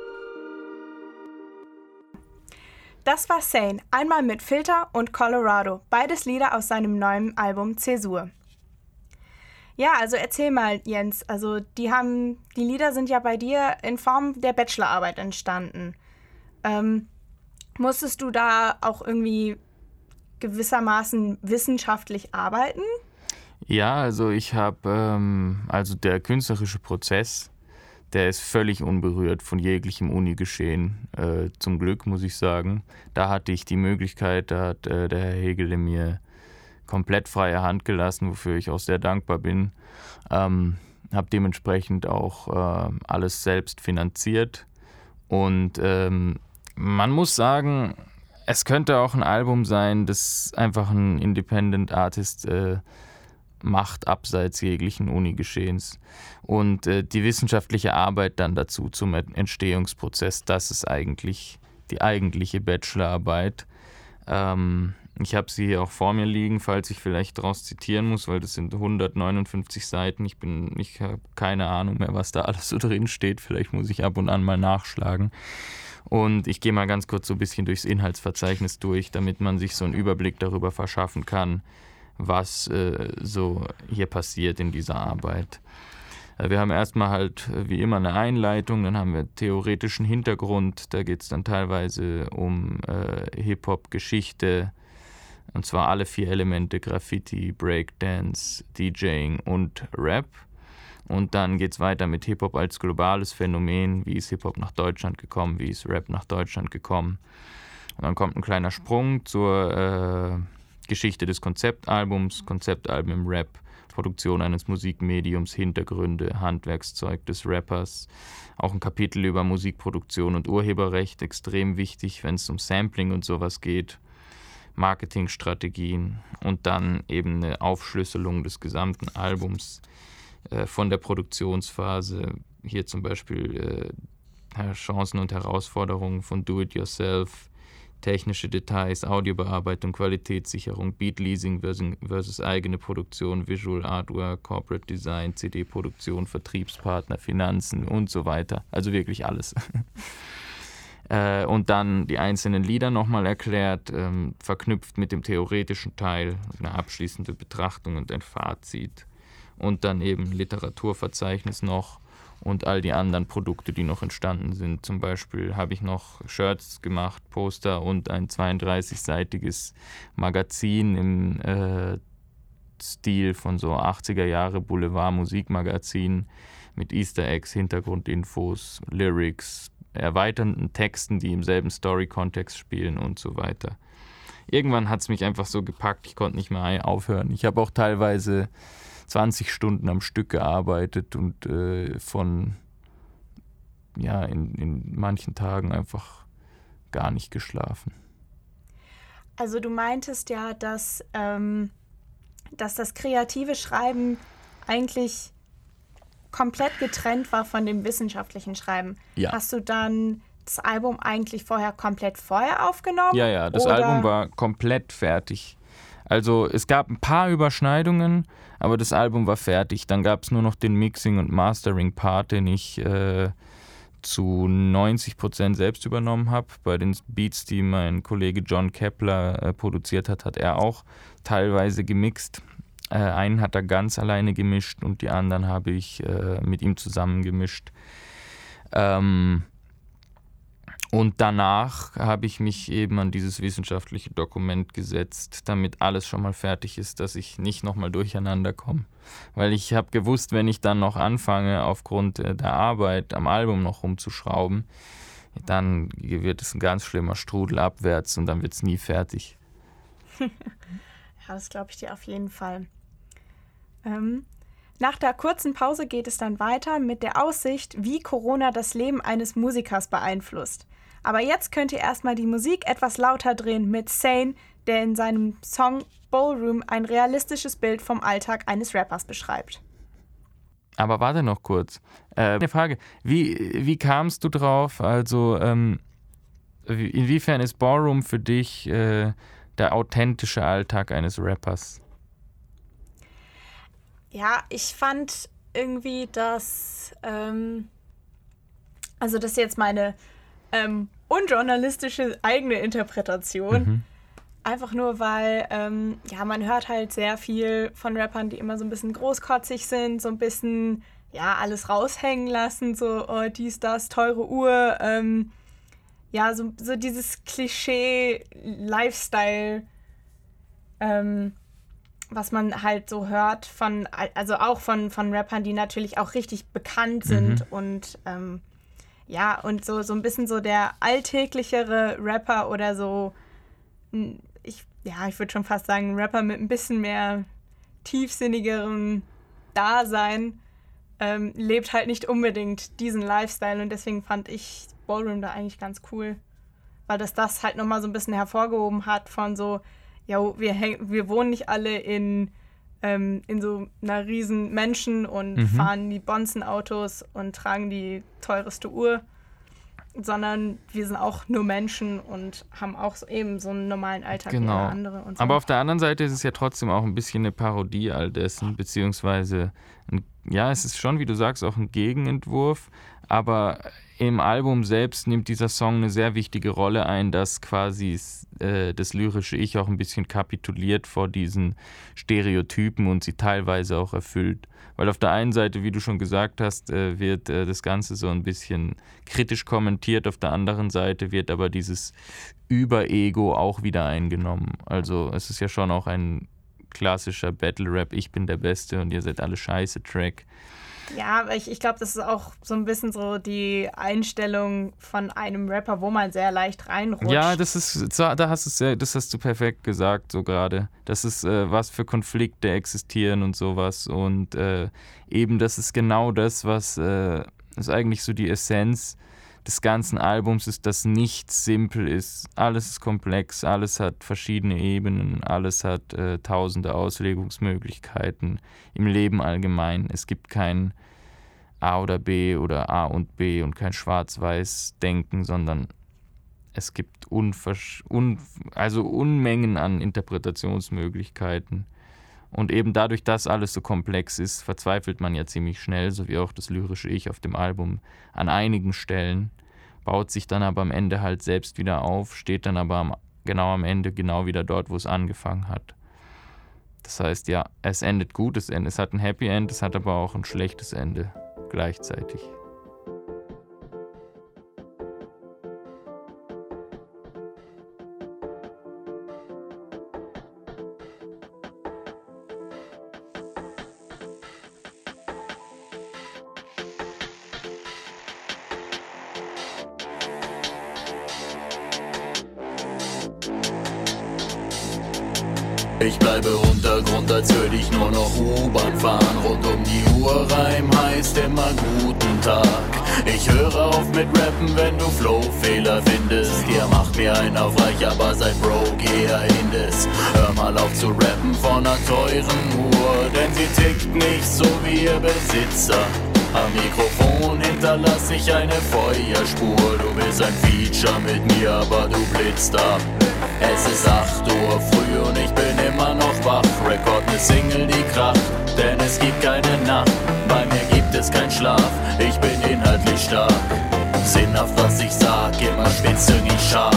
Das war Sane, einmal mit Filter und Colorado, beides Lieder aus seinem neuen Album Zäsur. Ja, also erzähl mal, Jens, also die Lieder sind ja bei dir in Form der Bachelorarbeit entstanden. Musstest du da auch irgendwie gewissermaßen wissenschaftlich arbeiten? Ja, also ich habe, der künstlerische Prozess, der ist völlig unberührt von jeglichem Uni-Geschehen, zum Glück, muss ich sagen. Da hatte ich die Möglichkeit, da hat der Herr Hegele mir komplett freie Hand gelassen, wofür ich auch sehr dankbar bin. Habe dementsprechend auch alles selbst finanziert. Und man muss sagen, es könnte auch ein Album sein, das einfach ein Independent Artist macht, abseits jeglichen Uni-Geschehens. Und die wissenschaftliche Arbeit dann dazu zum Entstehungsprozess, das ist eigentlich die eigentliche Bachelorarbeit. Ich habe sie hier auch vor mir liegen, falls ich vielleicht daraus zitieren muss, weil das sind 159 Seiten. Ich habe keine Ahnung mehr, was da alles so drin steht. Vielleicht muss ich ab und an mal nachschlagen. Und ich gehe mal ganz kurz so ein bisschen durchs Inhaltsverzeichnis durch, damit man sich so einen Überblick darüber verschaffen kann, was so hier passiert in dieser Arbeit. Wir haben erstmal halt wie immer eine Einleitung, dann haben wir theoretischen Hintergrund, da geht es dann teilweise um Hip-Hop-Geschichte, und zwar alle 4 Elemente: Graffiti, Breakdance, DJing und Rap. Und dann geht es weiter mit Hip-Hop als globales Phänomen, wie ist Hip-Hop nach Deutschland gekommen, wie ist Rap nach Deutschland gekommen. Und dann kommt ein kleiner Sprung zur Geschichte des Konzeptalbums, Konzeptalbum im Rap, Produktion eines Musikmediums, Hintergründe, Handwerkszeug des Rappers. Auch ein Kapitel über Musikproduktion und Urheberrecht, extrem wichtig, wenn es um Sampling und sowas geht. Marketingstrategien und dann eben eine Aufschlüsselung des gesamten Albums von der Produktionsphase hier zum Beispiel Chancen und Herausforderungen von Do-It-Yourself, technische Details, Audiobearbeitung, Qualitätssicherung, Beat-Leasing versus eigene Produktion, Visual Artwork, Corporate Design, CD-Produktion, Vertriebspartner, Finanzen und so weiter. Also wirklich alles. Und dann die einzelnen Lieder nochmal erklärt, verknüpft mit dem theoretischen Teil, eine abschließende Betrachtung und ein Fazit. Und dann eben Literaturverzeichnis noch und all die anderen Produkte, die noch entstanden sind. Zum Beispiel habe ich noch Shirts gemacht, Poster und ein 32-seitiges Magazin im Stil von so 80er Jahre Boulevard-Musikmagazin mit Easter Eggs, Hintergrundinfos, Lyrics, erweiternden Texten, die im selben Story-Kontext spielen und so weiter. Irgendwann hat es mich einfach so gepackt, ich konnte nicht mehr aufhören. Ich habe auch teilweise 20 Stunden am Stück gearbeitet und in manchen Tagen einfach gar nicht geschlafen. Also du meintest ja, dass das kreative Schreiben eigentlich komplett getrennt war von dem wissenschaftlichen Schreiben. Ja. Hast du dann das Album eigentlich komplett vorher aufgenommen? Ja, das Album war komplett fertig. Also es gab ein paar Überschneidungen, aber das Album war fertig. Dann gab es nur noch den Mixing- und Mastering-Part, den ich zu 90% selbst übernommen habe. Bei den Beats, die mein Kollege John Kepler produziert hat, hat er auch teilweise gemixt. Einen hat er ganz alleine gemischt und die anderen habe ich mit ihm zusammen gemischt. Und danach habe ich mich eben an dieses wissenschaftliche Dokument gesetzt, damit alles schon mal fertig ist, dass ich nicht nochmal durcheinander komme. Weil ich habe gewusst, wenn ich dann noch anfange, aufgrund der Arbeit am Album noch rumzuschrauben, dann wird es ein ganz schlimmer Strudel abwärts und dann wird es nie fertig. Ja, das glaube ich dir auf jeden Fall. Nach der kurzen Pause geht es dann weiter mit der Aussicht, wie Corona das Leben eines Musikers beeinflusst. Aber jetzt könnt ihr erstmal die Musik etwas lauter drehen mit Sane, der in seinem Song Ballroom ein realistisches Bild vom Alltag eines Rappers beschreibt. Aber warte noch kurz. Eine Frage, wie kamst du drauf? Also inwiefern ist Ballroom für dich der authentische Alltag eines Rappers? Ja, ich fand irgendwie, dass, das ist jetzt meine unjournalistische eigene Interpretation, einfach nur, weil, man hört halt sehr viel von Rappern, die immer so ein bisschen großkotzig sind, so ein bisschen, alles raushängen lassen, so, oh, dies, das, teure Uhr, so dieses Klischee-Lifestyle, was man halt so hört von Rappern, die natürlich auch richtig bekannt sind und und so ein bisschen so der alltäglichere Rapper oder so, ich würde schon fast sagen, ein Rapper mit ein bisschen mehr tiefsinnigerem Dasein lebt halt nicht unbedingt diesen Lifestyle und deswegen fand ich Ballroom da eigentlich ganz cool, weil das halt nochmal so ein bisschen hervorgehoben hat von so, wir wohnen nicht alle in so einer riesen Menschen und fahren die Bonzenautos und tragen die teureste Uhr, sondern wir sind auch nur Menschen und haben auch so eben so einen normalen Alltag wie alle andere. Und so. Aber auf der anderen Seite ist es ja trotzdem auch ein bisschen eine Parodie all dessen, beziehungsweise, es ist schon, wie du sagst, auch ein Gegenentwurf, aber im Album selbst nimmt dieser Song eine sehr wichtige Rolle ein, dass quasi das lyrische Ich auch ein bisschen kapituliert vor diesen Stereotypen und sie teilweise auch erfüllt. Weil auf der einen Seite, wie du schon gesagt hast, wird das Ganze so ein bisschen kritisch kommentiert, auf der anderen Seite wird aber dieses Überego auch wieder eingenommen. Also es ist ja schon auch ein klassischer Battle-Rap, ich bin der Beste und ihr seid alle scheiße Track. Ja, aber ich glaube, das ist auch so ein bisschen so die Einstellung von einem Rapper, wo man sehr leicht reinrutscht. Ja, das hast du perfekt gesagt, so gerade. Das ist, was für Konflikte existieren und sowas. Und eben, das ist genau das, was ist eigentlich so die Essenz des ganzen Albums ist, dass nichts simpel ist. Alles ist komplex, alles hat verschiedene Ebenen, alles hat tausende Auslegungsmöglichkeiten im Leben allgemein. Es gibt kein A oder B oder A und B und kein Schwarz-Weiß-Denken, sondern es gibt Unmengen an Interpretationsmöglichkeiten. Und eben dadurch, dass alles so komplex ist, verzweifelt man ja ziemlich schnell, so wie auch das lyrische Ich auf dem Album an einigen Stellen, baut sich dann aber am Ende halt selbst wieder auf, steht dann aber genau am Ende genau wieder dort, wo es angefangen hat. Das heißt, ja, es endet gut, es hat ein Happy End, es hat aber auch ein schlechtes Ende gleichzeitig. Ich bleibe Untergrund, als würde ich nur noch U-Bahn fahren. Rund um die Uhr Reim heißt immer guten Tag. Ich höre auf mit Rappen, wenn du Flow-Fehler findest. Ihr macht mir einen auf reich, aber seid broke eher Indes. Hör mal auf zu rappen von einer teuren Uhr, denn sie tickt nicht so wie ihr Besitzer. Am Mikrofon hinterlass ich eine Feuerspur. Du bist ein Feature mit mir, aber du blitzt ab. Es ist 8 Uhr früh und ich bin immer noch wach. Rekord ne Single, die kracht, denn es gibt keine Nacht. Bei mir gibt es keinen Schlaf, ich bin inhaltlich stark. Sinnhaft, was ich sag, immer spitzzüngig scharf.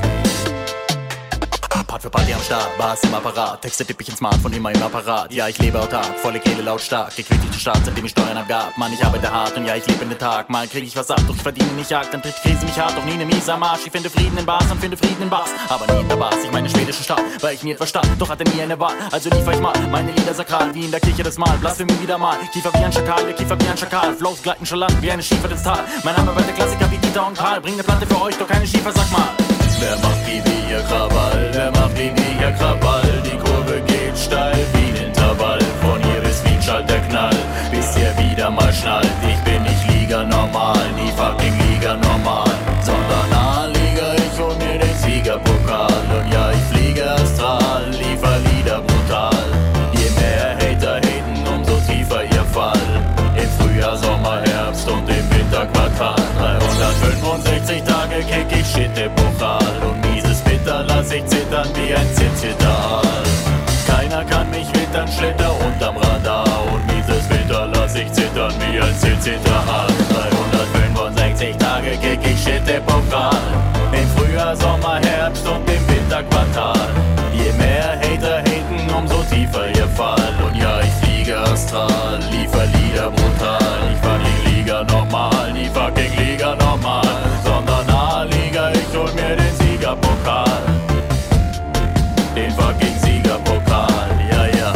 Part für Party am Start, Bass im Apparat. Texte tipp ich ins Smartphone, immer im Apparat. Ja, ich lebe autark, volle Kehle lautstark. Ich krieg den Start, seitdem ich Steuern abgab. Mann, ich arbeite hart und ja, ich lebe in den Tag. Mal krieg ich was ab, doch ich verdiene nicht arg. Dann trifft Krise mich hart, doch nie ne mieser Marsch. Ich finde Frieden in Bars und finde Frieden in Bars. Aber nie in der Bars, ich meine schwedischen Staat. Weil ich nie etwas stand, doch hatte nie eine Wahl. Also liefer ich mal meine Lieder sakral, wie in der Kirche das Mal. Blasphemie wieder mal, Kiefer wie ein Schakal, der Kiefer wie ein Schakal. Flows gleiten schon Land wie eine Schiefer ins Tal. Mein Name bei der Klassiker wie Dieter und Karl. Bring ne Platte für euch, doch keine Schiefer, sag mal. Wer macht Bibi hier Krawall? Wer macht Bibi hier Krawall? Die Kurve geht steil wie ein Intervall. Von hier bis Wien schallt der Knall, bis ihr wieder mal schnallt. Ich bin nicht Liga normal, nie fucking Liga normal, sondern A-Liga, ich hol mir den Siegerpokal. Und ja, ich fliege astral, liefer Lieder brutal. Je mehr Hater haten, umso tiefer ihr Fall. Im Frühjahr, Sommer, Herbst und im Winterquartal. 365 Tage kick ich Shit im Pokal. Und mieses Bitter lass ich zittern wie ein Zittzital. Keiner kann mich wittern, schlitter unterm Radar. Und mieses Bitter lass ich zittern wie ein Zittzital. 365 Tage kick ich Shit im Pokal. Im Frühjahr, Sommer, Herbst und im Winterquartal. Je mehr Hater haten, umso tiefer ihr Fall. Und ja, ich fliege astral, liefer Lieder brutal. Ich war nie Liga normal, nie fucking Liga normal, sondern A-Liga, ich hol mir den Siegerpokal. Den fucking Siegerpokal, ja, ja.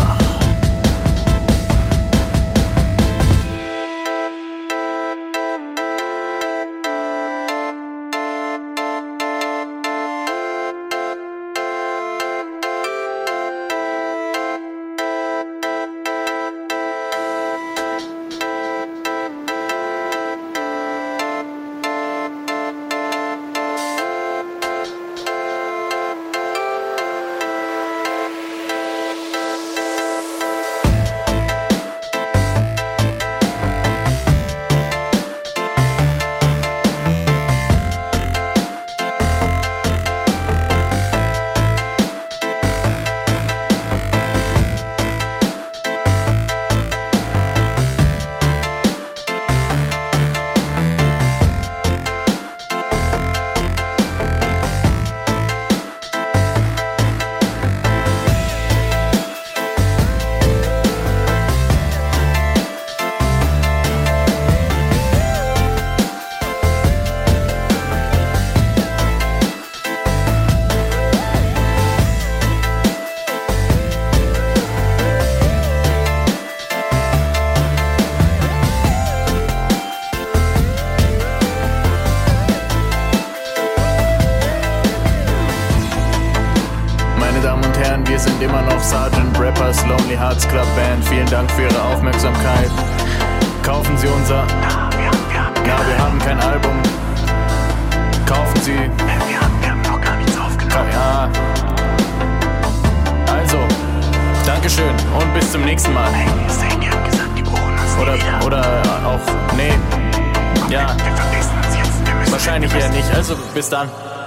Rappers, Lonely Hearts Club Band, vielen Dank für Ihre Aufmerksamkeit. Kaufen Sie unser... wir haben kein Album. Kaufen Sie... Wir haben noch gar nichts aufgenommen. Ja. Also, Dankeschön und bis zum nächsten Mal. Hey, Sie haben gesagt, die Ohren hast Oder auch, nee, ja, wahrscheinlich eher nicht, also bis dann.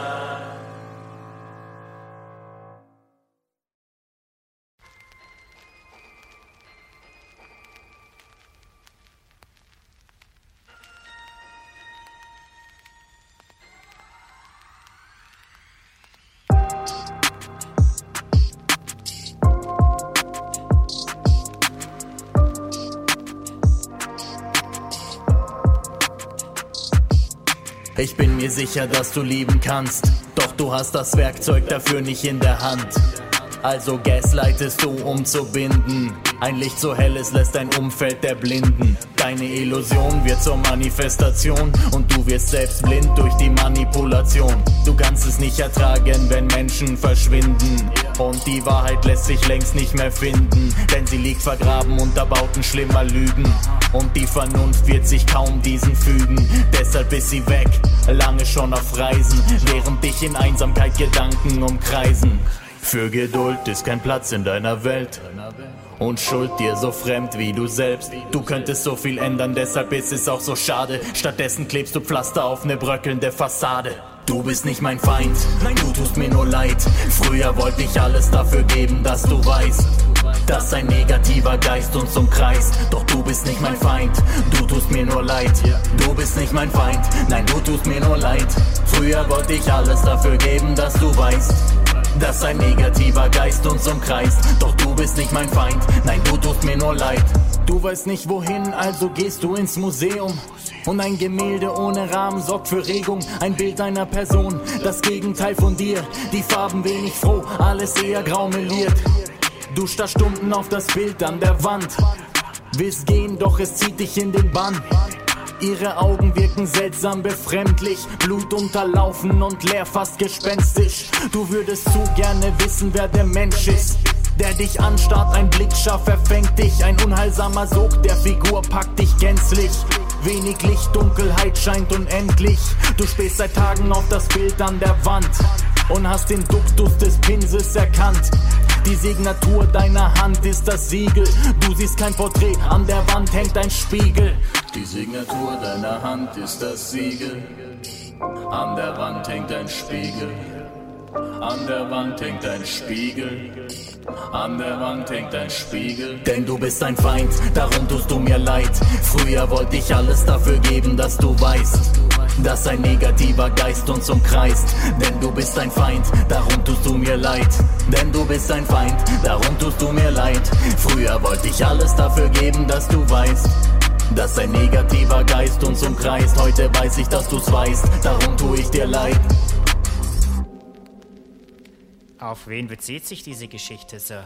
Ich bin mir sicher, dass du lieben kannst, doch du hast das Werkzeug dafür nicht in der Hand. Also gaslightest du, um zu binden. Ein Licht so helles lässt dein Umfeld erblinden. Deine Illusion wird zur Manifestation und du wirst selbst blind durch die Manipulation. Du kannst es nicht ertragen, wenn Menschen verschwinden. Und die Wahrheit lässt sich längst nicht mehr finden, denn sie liegt vergraben unter Bauten schlimmer Lügen. Und die Vernunft wird sich kaum diesen fügen, deshalb ist sie weg, lange schon auf Reisen, während dich in Einsamkeit Gedanken umkreisen. Für Geduld ist kein Platz in deiner Welt und Schuld dir so fremd wie du selbst. Du könntest so viel ändern, deshalb ist es auch so schade. Stattdessen klebst du Pflaster auf ne bröckelnde Fassade. Du bist nicht mein Feind, nein, du tust mir nur leid. Früher wollte ich alles dafür geben, dass du weißt, dass ein negativer Geist uns umkreist. Doch du bist nicht mein Feind, du tust mir nur leid. Du bist nicht mein Feind, nein, du tust mir nur leid. Früher wollte ich alles dafür geben, dass du weißt, dass ein negativer Geist uns umkreist. Doch du bist nicht mein Feind, nein, du tust mir nur leid. Du weißt nicht wohin, also gehst du ins Museum. Und ein Gemälde ohne Rahmen sorgt für Regung. Ein Bild einer Person, das Gegenteil von dir. Die Farben wenig froh, alles eher grau meliert. Du starrst Stunden auf das Bild an der Wand. Willst gehen, doch es zieht dich in den Bann. Ihre Augen wirken seltsam befremdlich, blutunterlaufen und leer, fast gespenstisch. Du würdest zu gerne wissen, wer der Mensch ist, der dich anstarrt, ein Blick scharf verfängt dich. Ein unheilsamer Sog der Figur packt dich gänzlich. Wenig Licht, Dunkelheit scheint unendlich. Du spähst seit Tagen auf das Bild an der Wand und hast den Duktus des Pinsels erkannt. Die Signatur deiner Hand ist das Siegel. Du siehst kein Porträt, an der Wand hängt ein Spiegel. Die Signatur deiner Hand ist das Siegel. An der Wand hängt ein Spiegel. An der Wand hängt ein Spiegel. An der Wand hängt ein Spiegel. Denn du bist ein Feind, darum tust du mir leid. Früher wollte ich alles dafür geben, dass du weißt, dass ein negativer Geist uns umkreist. Denn du bist ein Feind, darum tust du mir leid. Denn du bist ein Feind, darum tust du mir leid. Früher wollte ich alles dafür geben, dass du weißt, dass ein negativer Geist uns umkreist. Heute weiß ich, dass du's weißt, darum tue ich dir leid. Auf wen bezieht sich diese Geschichte, Sir?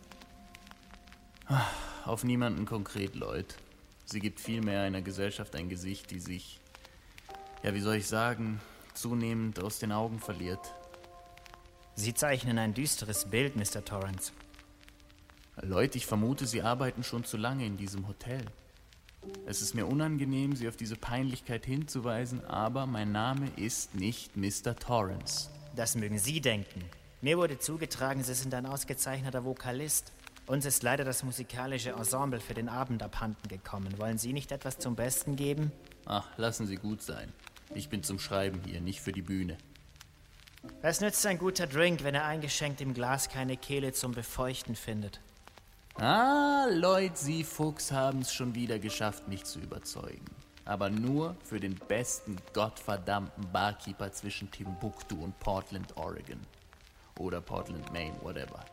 Auf niemanden konkret, Lloyd. Sie gibt vielmehr einer Gesellschaft ein Gesicht, die sich, ja, wie soll ich sagen, zunehmend aus den Augen verliert. Sie zeichnen ein düsteres Bild, Mr. Torrance. Lloyd, ich vermute, Sie arbeiten schon zu lange in diesem Hotel. Es ist mir unangenehm, Sie auf diese Peinlichkeit hinzuweisen, aber mein Name ist nicht Mr. Torrance. Das mögen Sie denken. Mir wurde zugetragen, Sie sind ein ausgezeichneter Vokalist. Uns ist leider das musikalische Ensemble für den Abend abhanden gekommen. Wollen Sie nicht etwas zum Besten geben? Ach, lassen Sie gut sein. Ich bin zum Schreiben hier, nicht für die Bühne. Es nützt ein guter Drink, wenn er eingeschenkt im Glas keine Kehle zum Befeuchten findet. Ah, Lloyd, Sie Fuchs haben es schon wieder geschafft, mich zu überzeugen. Aber nur für den besten gottverdammten Barkeeper zwischen Timbuktu und Portland, Oregon. Oder Portland, Maine, whatever.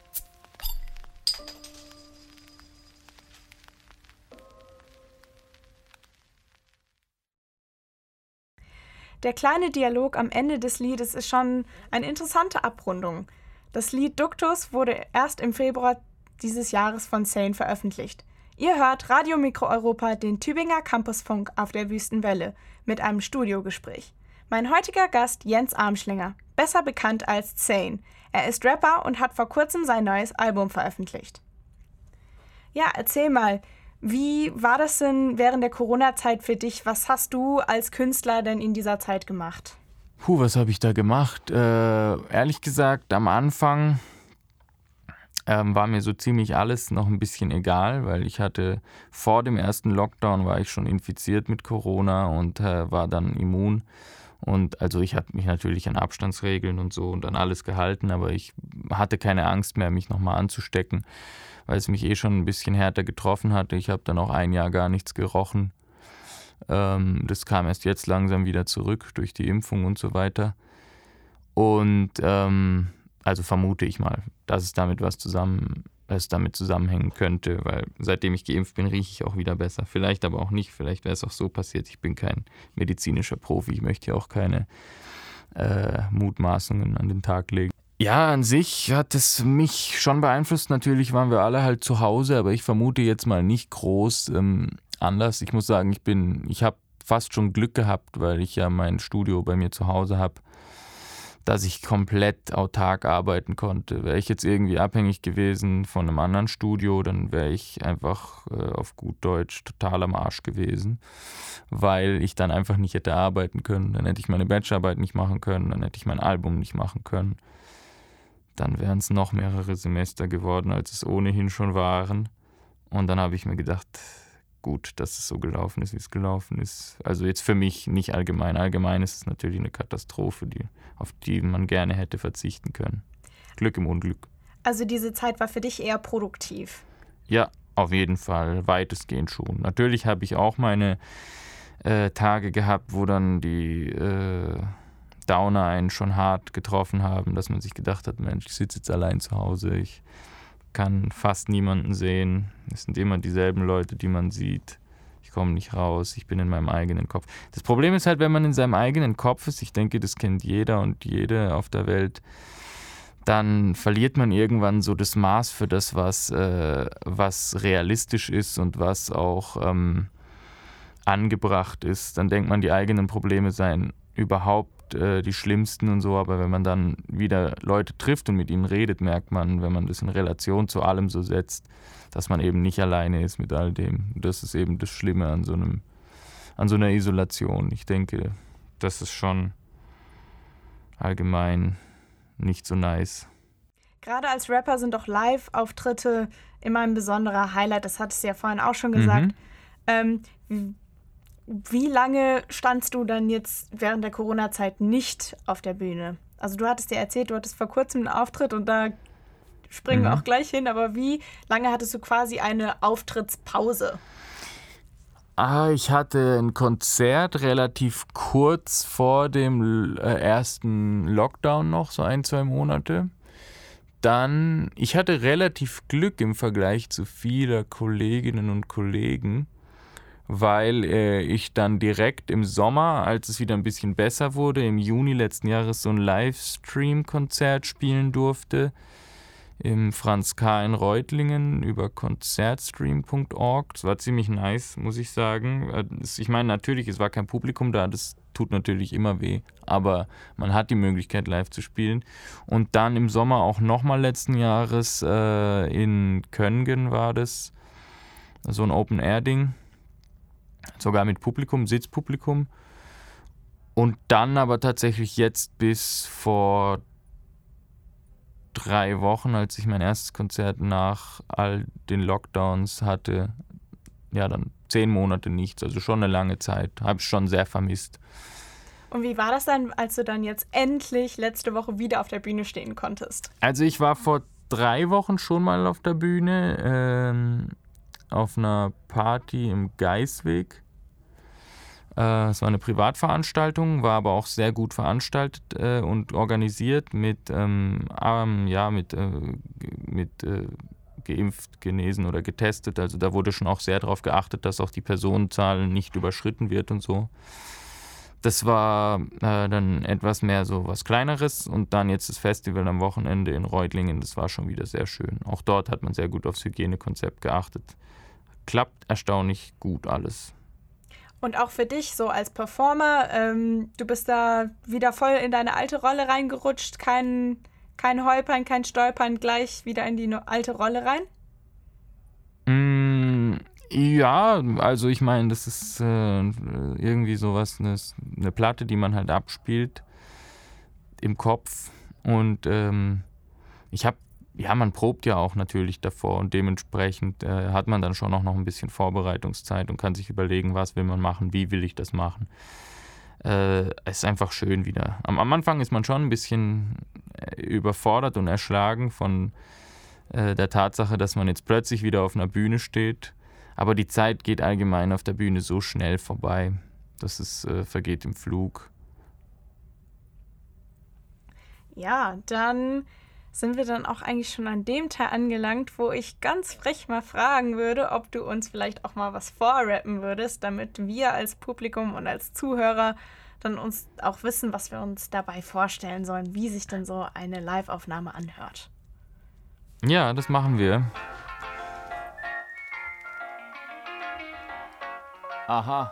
Der kleine Dialog am Ende des Liedes ist schon eine interessante Abrundung. Das Lied Duktus wurde erst im Februar dieses Jahres von Sane veröffentlicht. Ihr hört Radio Mikro Europa, den Tübinger Campusfunk auf der Wüstenwelle, mit einem Studiogespräch. Mein heutiger Gast Jens Armschlinger, besser bekannt als Sane. Er ist Rapper und hat vor kurzem sein neues Album veröffentlicht. Ja, erzähl mal, wie war das denn während der Corona-Zeit für dich? Was hast du als Künstler denn in dieser Zeit gemacht? Was habe ich da gemacht? Ehrlich gesagt, am Anfang war mir so ziemlich alles noch ein bisschen egal, weil ich hatte vor dem ersten Lockdown war ich schon infiziert mit Corona und war dann immun. Und also ich habe mich natürlich an Abstandsregeln und so und an alles gehalten, aber ich hatte keine Angst mehr, mich nochmal anzustecken, weil es mich schon ein bisschen härter getroffen hatte. Ich habe dann auch ein Jahr gar nichts gerochen. Das kam erst jetzt langsam wieder zurück durch die Impfung und so weiter. Und also vermute ich mal, dass es damit zusammenhängen könnte, weil seitdem ich geimpft bin, rieche ich auch wieder besser. Vielleicht aber auch nicht, vielleicht wäre es auch so passiert. Ich bin kein medizinischer Profi, ich möchte ja auch keine Mutmaßungen an den Tag legen. Ja, an sich hat es mich schon beeinflusst. Natürlich waren wir alle halt zu Hause, aber ich vermute jetzt mal nicht groß anders. Ich muss sagen, ich habe fast schon Glück gehabt, weil ich ja mein Studio bei mir zu Hause habe, dass ich komplett autark arbeiten konnte. Wäre ich jetzt irgendwie abhängig gewesen von einem anderen Studio, dann wäre ich einfach auf gut Deutsch total am Arsch gewesen, weil ich dann einfach nicht hätte arbeiten können. Dann hätte ich meine Bachelorarbeit nicht machen können, dann hätte ich mein Album nicht machen können. Dann wären es noch mehrere Semester geworden, als es ohnehin schon waren. Und dann habe ich mir gedacht, gut, dass es so gelaufen ist, wie es gelaufen ist. Also jetzt für mich nicht allgemein. Allgemein ist es natürlich eine Katastrophe, auf die man gerne hätte verzichten können. Glück im Unglück. Also diese Zeit war für dich eher produktiv? Ja, auf jeden Fall, weitestgehend schon. Natürlich habe ich auch meine Tage gehabt, wo dann die Downer einen schon hart getroffen haben, dass man sich gedacht hat, Mensch, ich sitze jetzt allein zu Hause, ich kann fast niemanden sehen. Es sind immer dieselben Leute, die man sieht. Ich komme nicht raus, ich bin in meinem eigenen Kopf. Das Problem ist halt, wenn man in seinem eigenen Kopf ist, ich denke, das kennt jeder und jede auf der Welt, dann verliert man irgendwann so das Maß für das, was realistisch ist und was auch angebracht ist. Dann denkt man, die eigenen Probleme seien überhaupt die schlimmsten und so, aber wenn man dann wieder Leute trifft und mit ihnen redet, merkt man, wenn man das in Relation zu allem so setzt, dass man eben nicht alleine ist mit all dem. Das ist eben das Schlimme an so einer Isolation. Ich denke, das ist schon allgemein nicht so nice. Gerade als Rapper sind doch Live-Auftritte immer ein besonderer Highlight. Das hattest du ja vorhin auch schon gesagt. Wie lange standst du dann jetzt während der Corona-Zeit nicht auf der Bühne? Also du hattest ja erzählt, du hattest vor kurzem einen Auftritt und da springen wir auch gleich hin. Aber wie lange hattest du quasi eine Auftrittspause? Ich hatte ein Konzert relativ kurz vor dem ersten Lockdown noch, so 1-2 Monate. Dann, ich hatte relativ Glück im Vergleich zu vielen Kolleginnen und Kollegen, weil ich dann direkt im Sommer, als es wieder ein bisschen besser wurde, im Juni letzten Jahres so ein Livestream-Konzert spielen durfte im Franz K. in Reutlingen über concertstream.org. Das war ziemlich nice, muss ich sagen. Ich meine, natürlich, es war kein Publikum da, das tut natürlich immer weh, aber man hat die Möglichkeit, live zu spielen. Und dann im Sommer auch nochmal letzten Jahres in Köngen war das, so ein Open-Air-Ding. Sogar mit Publikum, Sitzpublikum. Und dann aber tatsächlich jetzt bis vor 3 Wochen, als ich mein erstes Konzert nach all den Lockdowns hatte, ja dann 10 Monate nichts, also schon eine lange Zeit. Habe ich schon sehr vermisst. Und wie war das dann, als du dann jetzt endlich letzte Woche wieder auf der Bühne stehen konntest? Also ich war vor 3 Wochen schon mal auf der Bühne, auf einer Party im Geisweg. Es war eine Privatveranstaltung, war aber auch sehr gut veranstaltet und organisiert mit geimpft, genesen oder getestet. Also da wurde schon auch sehr darauf geachtet, dass auch die Personenzahl nicht überschritten wird und so. Das war dann etwas mehr so was Kleineres und dann jetzt das Festival am Wochenende in Reutlingen, das war schon wieder sehr schön. Auch dort hat man sehr gut aufs Hygienekonzept geachtet. Klappt erstaunlich gut alles. Und auch für dich so als Performer, du bist da wieder voll in deine alte Rolle reingerutscht, kein Holpern, kein Stolpern, gleich wieder in die alte Rolle rein? Ja, also ich meine, das ist irgendwie sowas, eine Platte, die man halt abspielt im Kopf und ich habe ja, man probt ja auch natürlich davor und dementsprechend hat man dann schon auch noch ein bisschen Vorbereitungszeit und kann sich überlegen, was will man machen, wie will ich das machen. Es ist einfach schön wieder. Am Anfang ist man schon ein bisschen überfordert und erschlagen von der Tatsache, dass man jetzt plötzlich wieder auf einer Bühne steht. Aber die Zeit geht allgemein auf der Bühne so schnell vorbei, dass es vergeht im Flug. Ja, dann sind wir dann auch eigentlich schon an dem Teil angelangt, wo ich ganz frech mal fragen würde, ob du uns vielleicht auch mal was vorrappen würdest, damit wir als Publikum und als Zuhörer dann uns auch wissen, was wir uns dabei vorstellen sollen, wie sich denn so eine Live-Aufnahme anhört. Ja, das machen wir. Aha.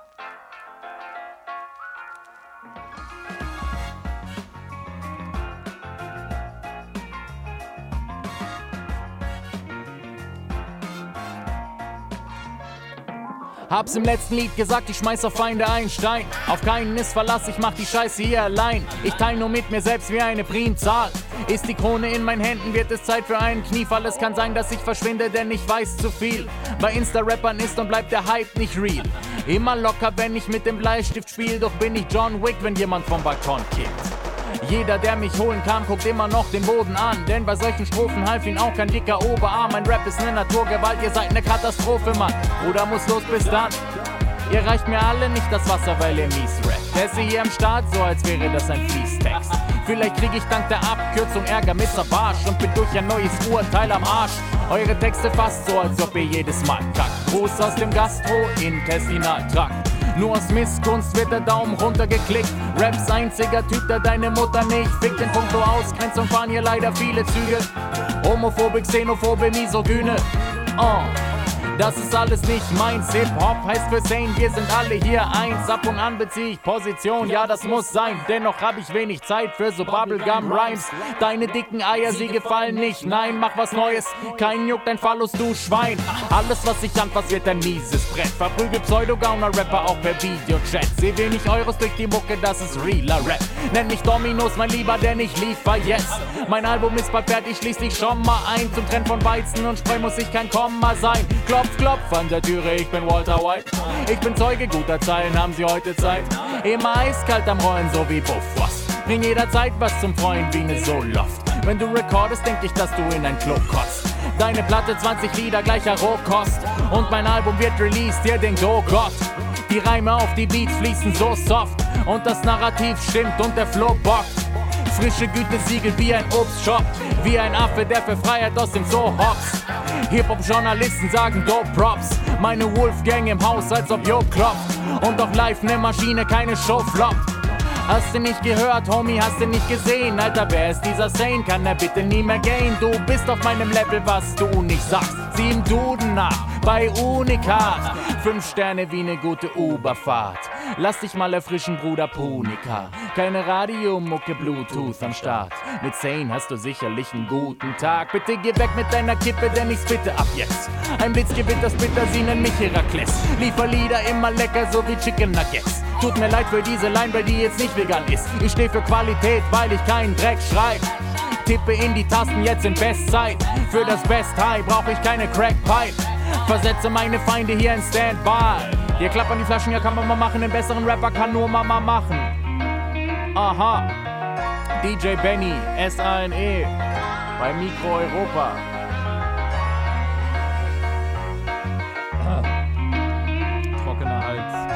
Hab's im letzten Lied gesagt, ich schmeiß auf Feinde einen Stein. Auf keinen ist Verlass, ich mach die Scheiße hier allein. Ich teil nur mit mir selbst wie eine Primzahl. Ist die Krone in meinen Händen, wird es Zeit für einen Kniefall. Es kann sein, dass ich verschwinde, denn ich weiß zu viel. Bei Insta-Rappern ist und bleibt der Hype nicht real. Immer locker, wenn ich mit dem Bleistift spiel. Doch bin ich John Wick, wenn jemand vom Balkon kickt. Jeder, der mich holen kam, guckt immer noch den Boden an. Denn bei solchen Strophen half ihn auch kein dicker Oberarm. Mein Rap ist ne Naturgewalt, ihr seid ne Katastrophe, Mann. Bruder muss los, bis dann. Ihr reicht mir alle nicht das Wasser, weil ihr mies rappt. Esse hier im Start, so als wäre das ein Fließtext. Vielleicht krieg ich dank der Abkürzung Ärger mit Savage und bin durch ein neues Urteil am Arsch. Eure Texte fast so, als ob ihr jedes Mal kackt. Gruß aus dem Gastro-Intestinaltrakt. Nur aus Missgunst wird der Daumen runtergeklickt. Raps einziger Typ, der deine Mutter nicht fickt. In puncto Ausgrenzung fahren hier leider viele Züge. Homophobe, Xenophobe, Misogyne. Das ist alles nicht meins. Hip-Hop heißt für Sane, wir sind alle hier eins. Ab und an beziehe ich Position, ja das muss sein. Dennoch hab ich wenig Zeit für so Bubblegum-Rhymes. Deine dicken Eier, sie gefallen nicht. Nein, mach was Neues, kein Juck, dein Phallus, du Schwein. Alles was ich anfass wird ein mieses Brett. Verprügel Pseudo-Gauner-Rapper auch per Videochat. Seh wenig Euros durch die Mucke, das ist realer Rap. Nenn mich Dominos, mein Lieber, denn ich liefer jetzt. Mein Album ist bald fertig, schließ dich schon mal ein. Zum Trend von Weizen und Spreu muss ich kein Komma sein. Klopf, klopf an der Türe, ich bin Walter White. Ich bin Zeuge guter Zeilen, haben Sie heute Zeit? Immer eiskalt am Rollen, so wie Bofrost. Bring jederzeit was zum Freund wie ne Soul-Loft. Wenn du recordest, denk ich, dass du in ein Klo kotzt. Deine Platte 20 Lieder gleicher Rohkost. Und mein Album wird released, ihr denkt, oh Gott. Die Reime auf die Beats fließen so soft. Und das Narrativ stimmt und der Flow bockt. Frische Gütesiegel wie ein Obstshop. Wie ein Affe, der für Freiheit aus dem Zoo hops. Hip-Hop-Journalisten sagen dope Props. Meine Wolfgang im Haus, als ob Joe klopft. Und auch live ne Maschine, keine Show floppt. Hast du nicht gehört, Homie, hast du nicht gesehen? Alter, wer ist dieser Sane? Kann er bitte nie mehr gehen? Du bist auf meinem Level, was du nicht sagst. Sieh im Duden nach, bei Unikat. 5 Sterne wie ne gute Uberfahrt. Lass dich mal erfrischen, Bruder Punika. Keine Radiomucke, Bluetooth am Start. Mit Sane hast du sicherlich einen guten Tag. Bitte geh weg mit deiner Kippe, denn ich spitte ab jetzt. Ein Blitzgewitter, Splitter, sie nennen mich Herakles. Liefer Lieder immer lecker, so wie Chicken Nuggets. Tut mir leid für diese Line, weil die jetzt nicht vegan ist. Ich steh für Qualität, weil ich keinen Dreck schreib. Tippe in die Tasten jetzt in Bestzeit. Für das Best High brauch ich keine Crackpipe. Versetze meine Feinde hier in Standby. Hier klappern die Flaschen, ja kann man mal machen. Den besseren Rapper kann nur Mama machen. Aha. DJ Benny, SANE. Bei Mikro Europa. Trockener Hals.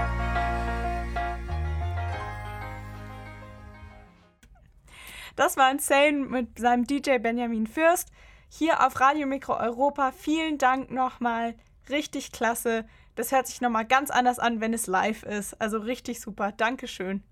Das war Insane mit seinem DJ Benjamin Fürst hier auf Radio Mikro Europa. Vielen Dank nochmal, richtig klasse. Das hört sich nochmal ganz anders an, wenn es live ist. Also richtig super, Dankeschön.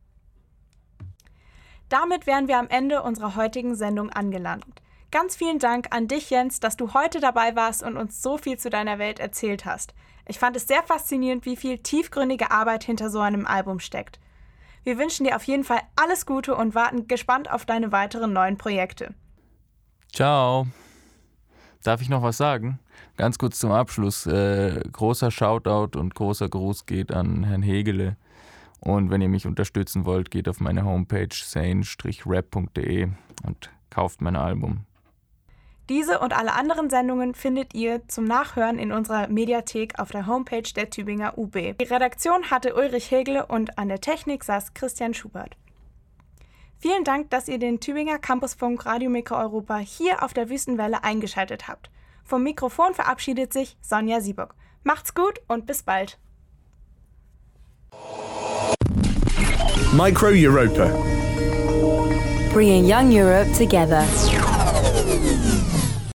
Damit wären wir am Ende unserer heutigen Sendung angelangt. Ganz vielen Dank an dich, Jens, dass du heute dabei warst und uns so viel zu deiner Welt erzählt hast. Ich fand es sehr faszinierend, wie viel tiefgründige Arbeit hinter so einem Album steckt. Wir wünschen dir auf jeden Fall alles Gute und warten gespannt auf deine weiteren neuen Projekte. Ciao. Darf ich noch was sagen? Ganz kurz zum Abschluss. Großer Shoutout und großer Gruß geht an Herrn Hegele. Und wenn ihr mich unterstützen wollt, geht auf meine Homepage sane-rap.de und kauft mein Album. Diese und alle anderen Sendungen findet ihr zum Nachhören in unserer Mediathek auf der Homepage der Tübinger UB. Die Redaktion hatte Ulrich Hegle und an der Technik saß Christian Schubert. Vielen Dank, dass ihr den Tübinger Campusfunk Radio Mikro Europa hier auf der Wüstenwelle eingeschaltet habt. Vom Mikrofon verabschiedet sich Sonja Sieburg. Macht's gut und bis bald. Micro Europa. Bringing young Europe together.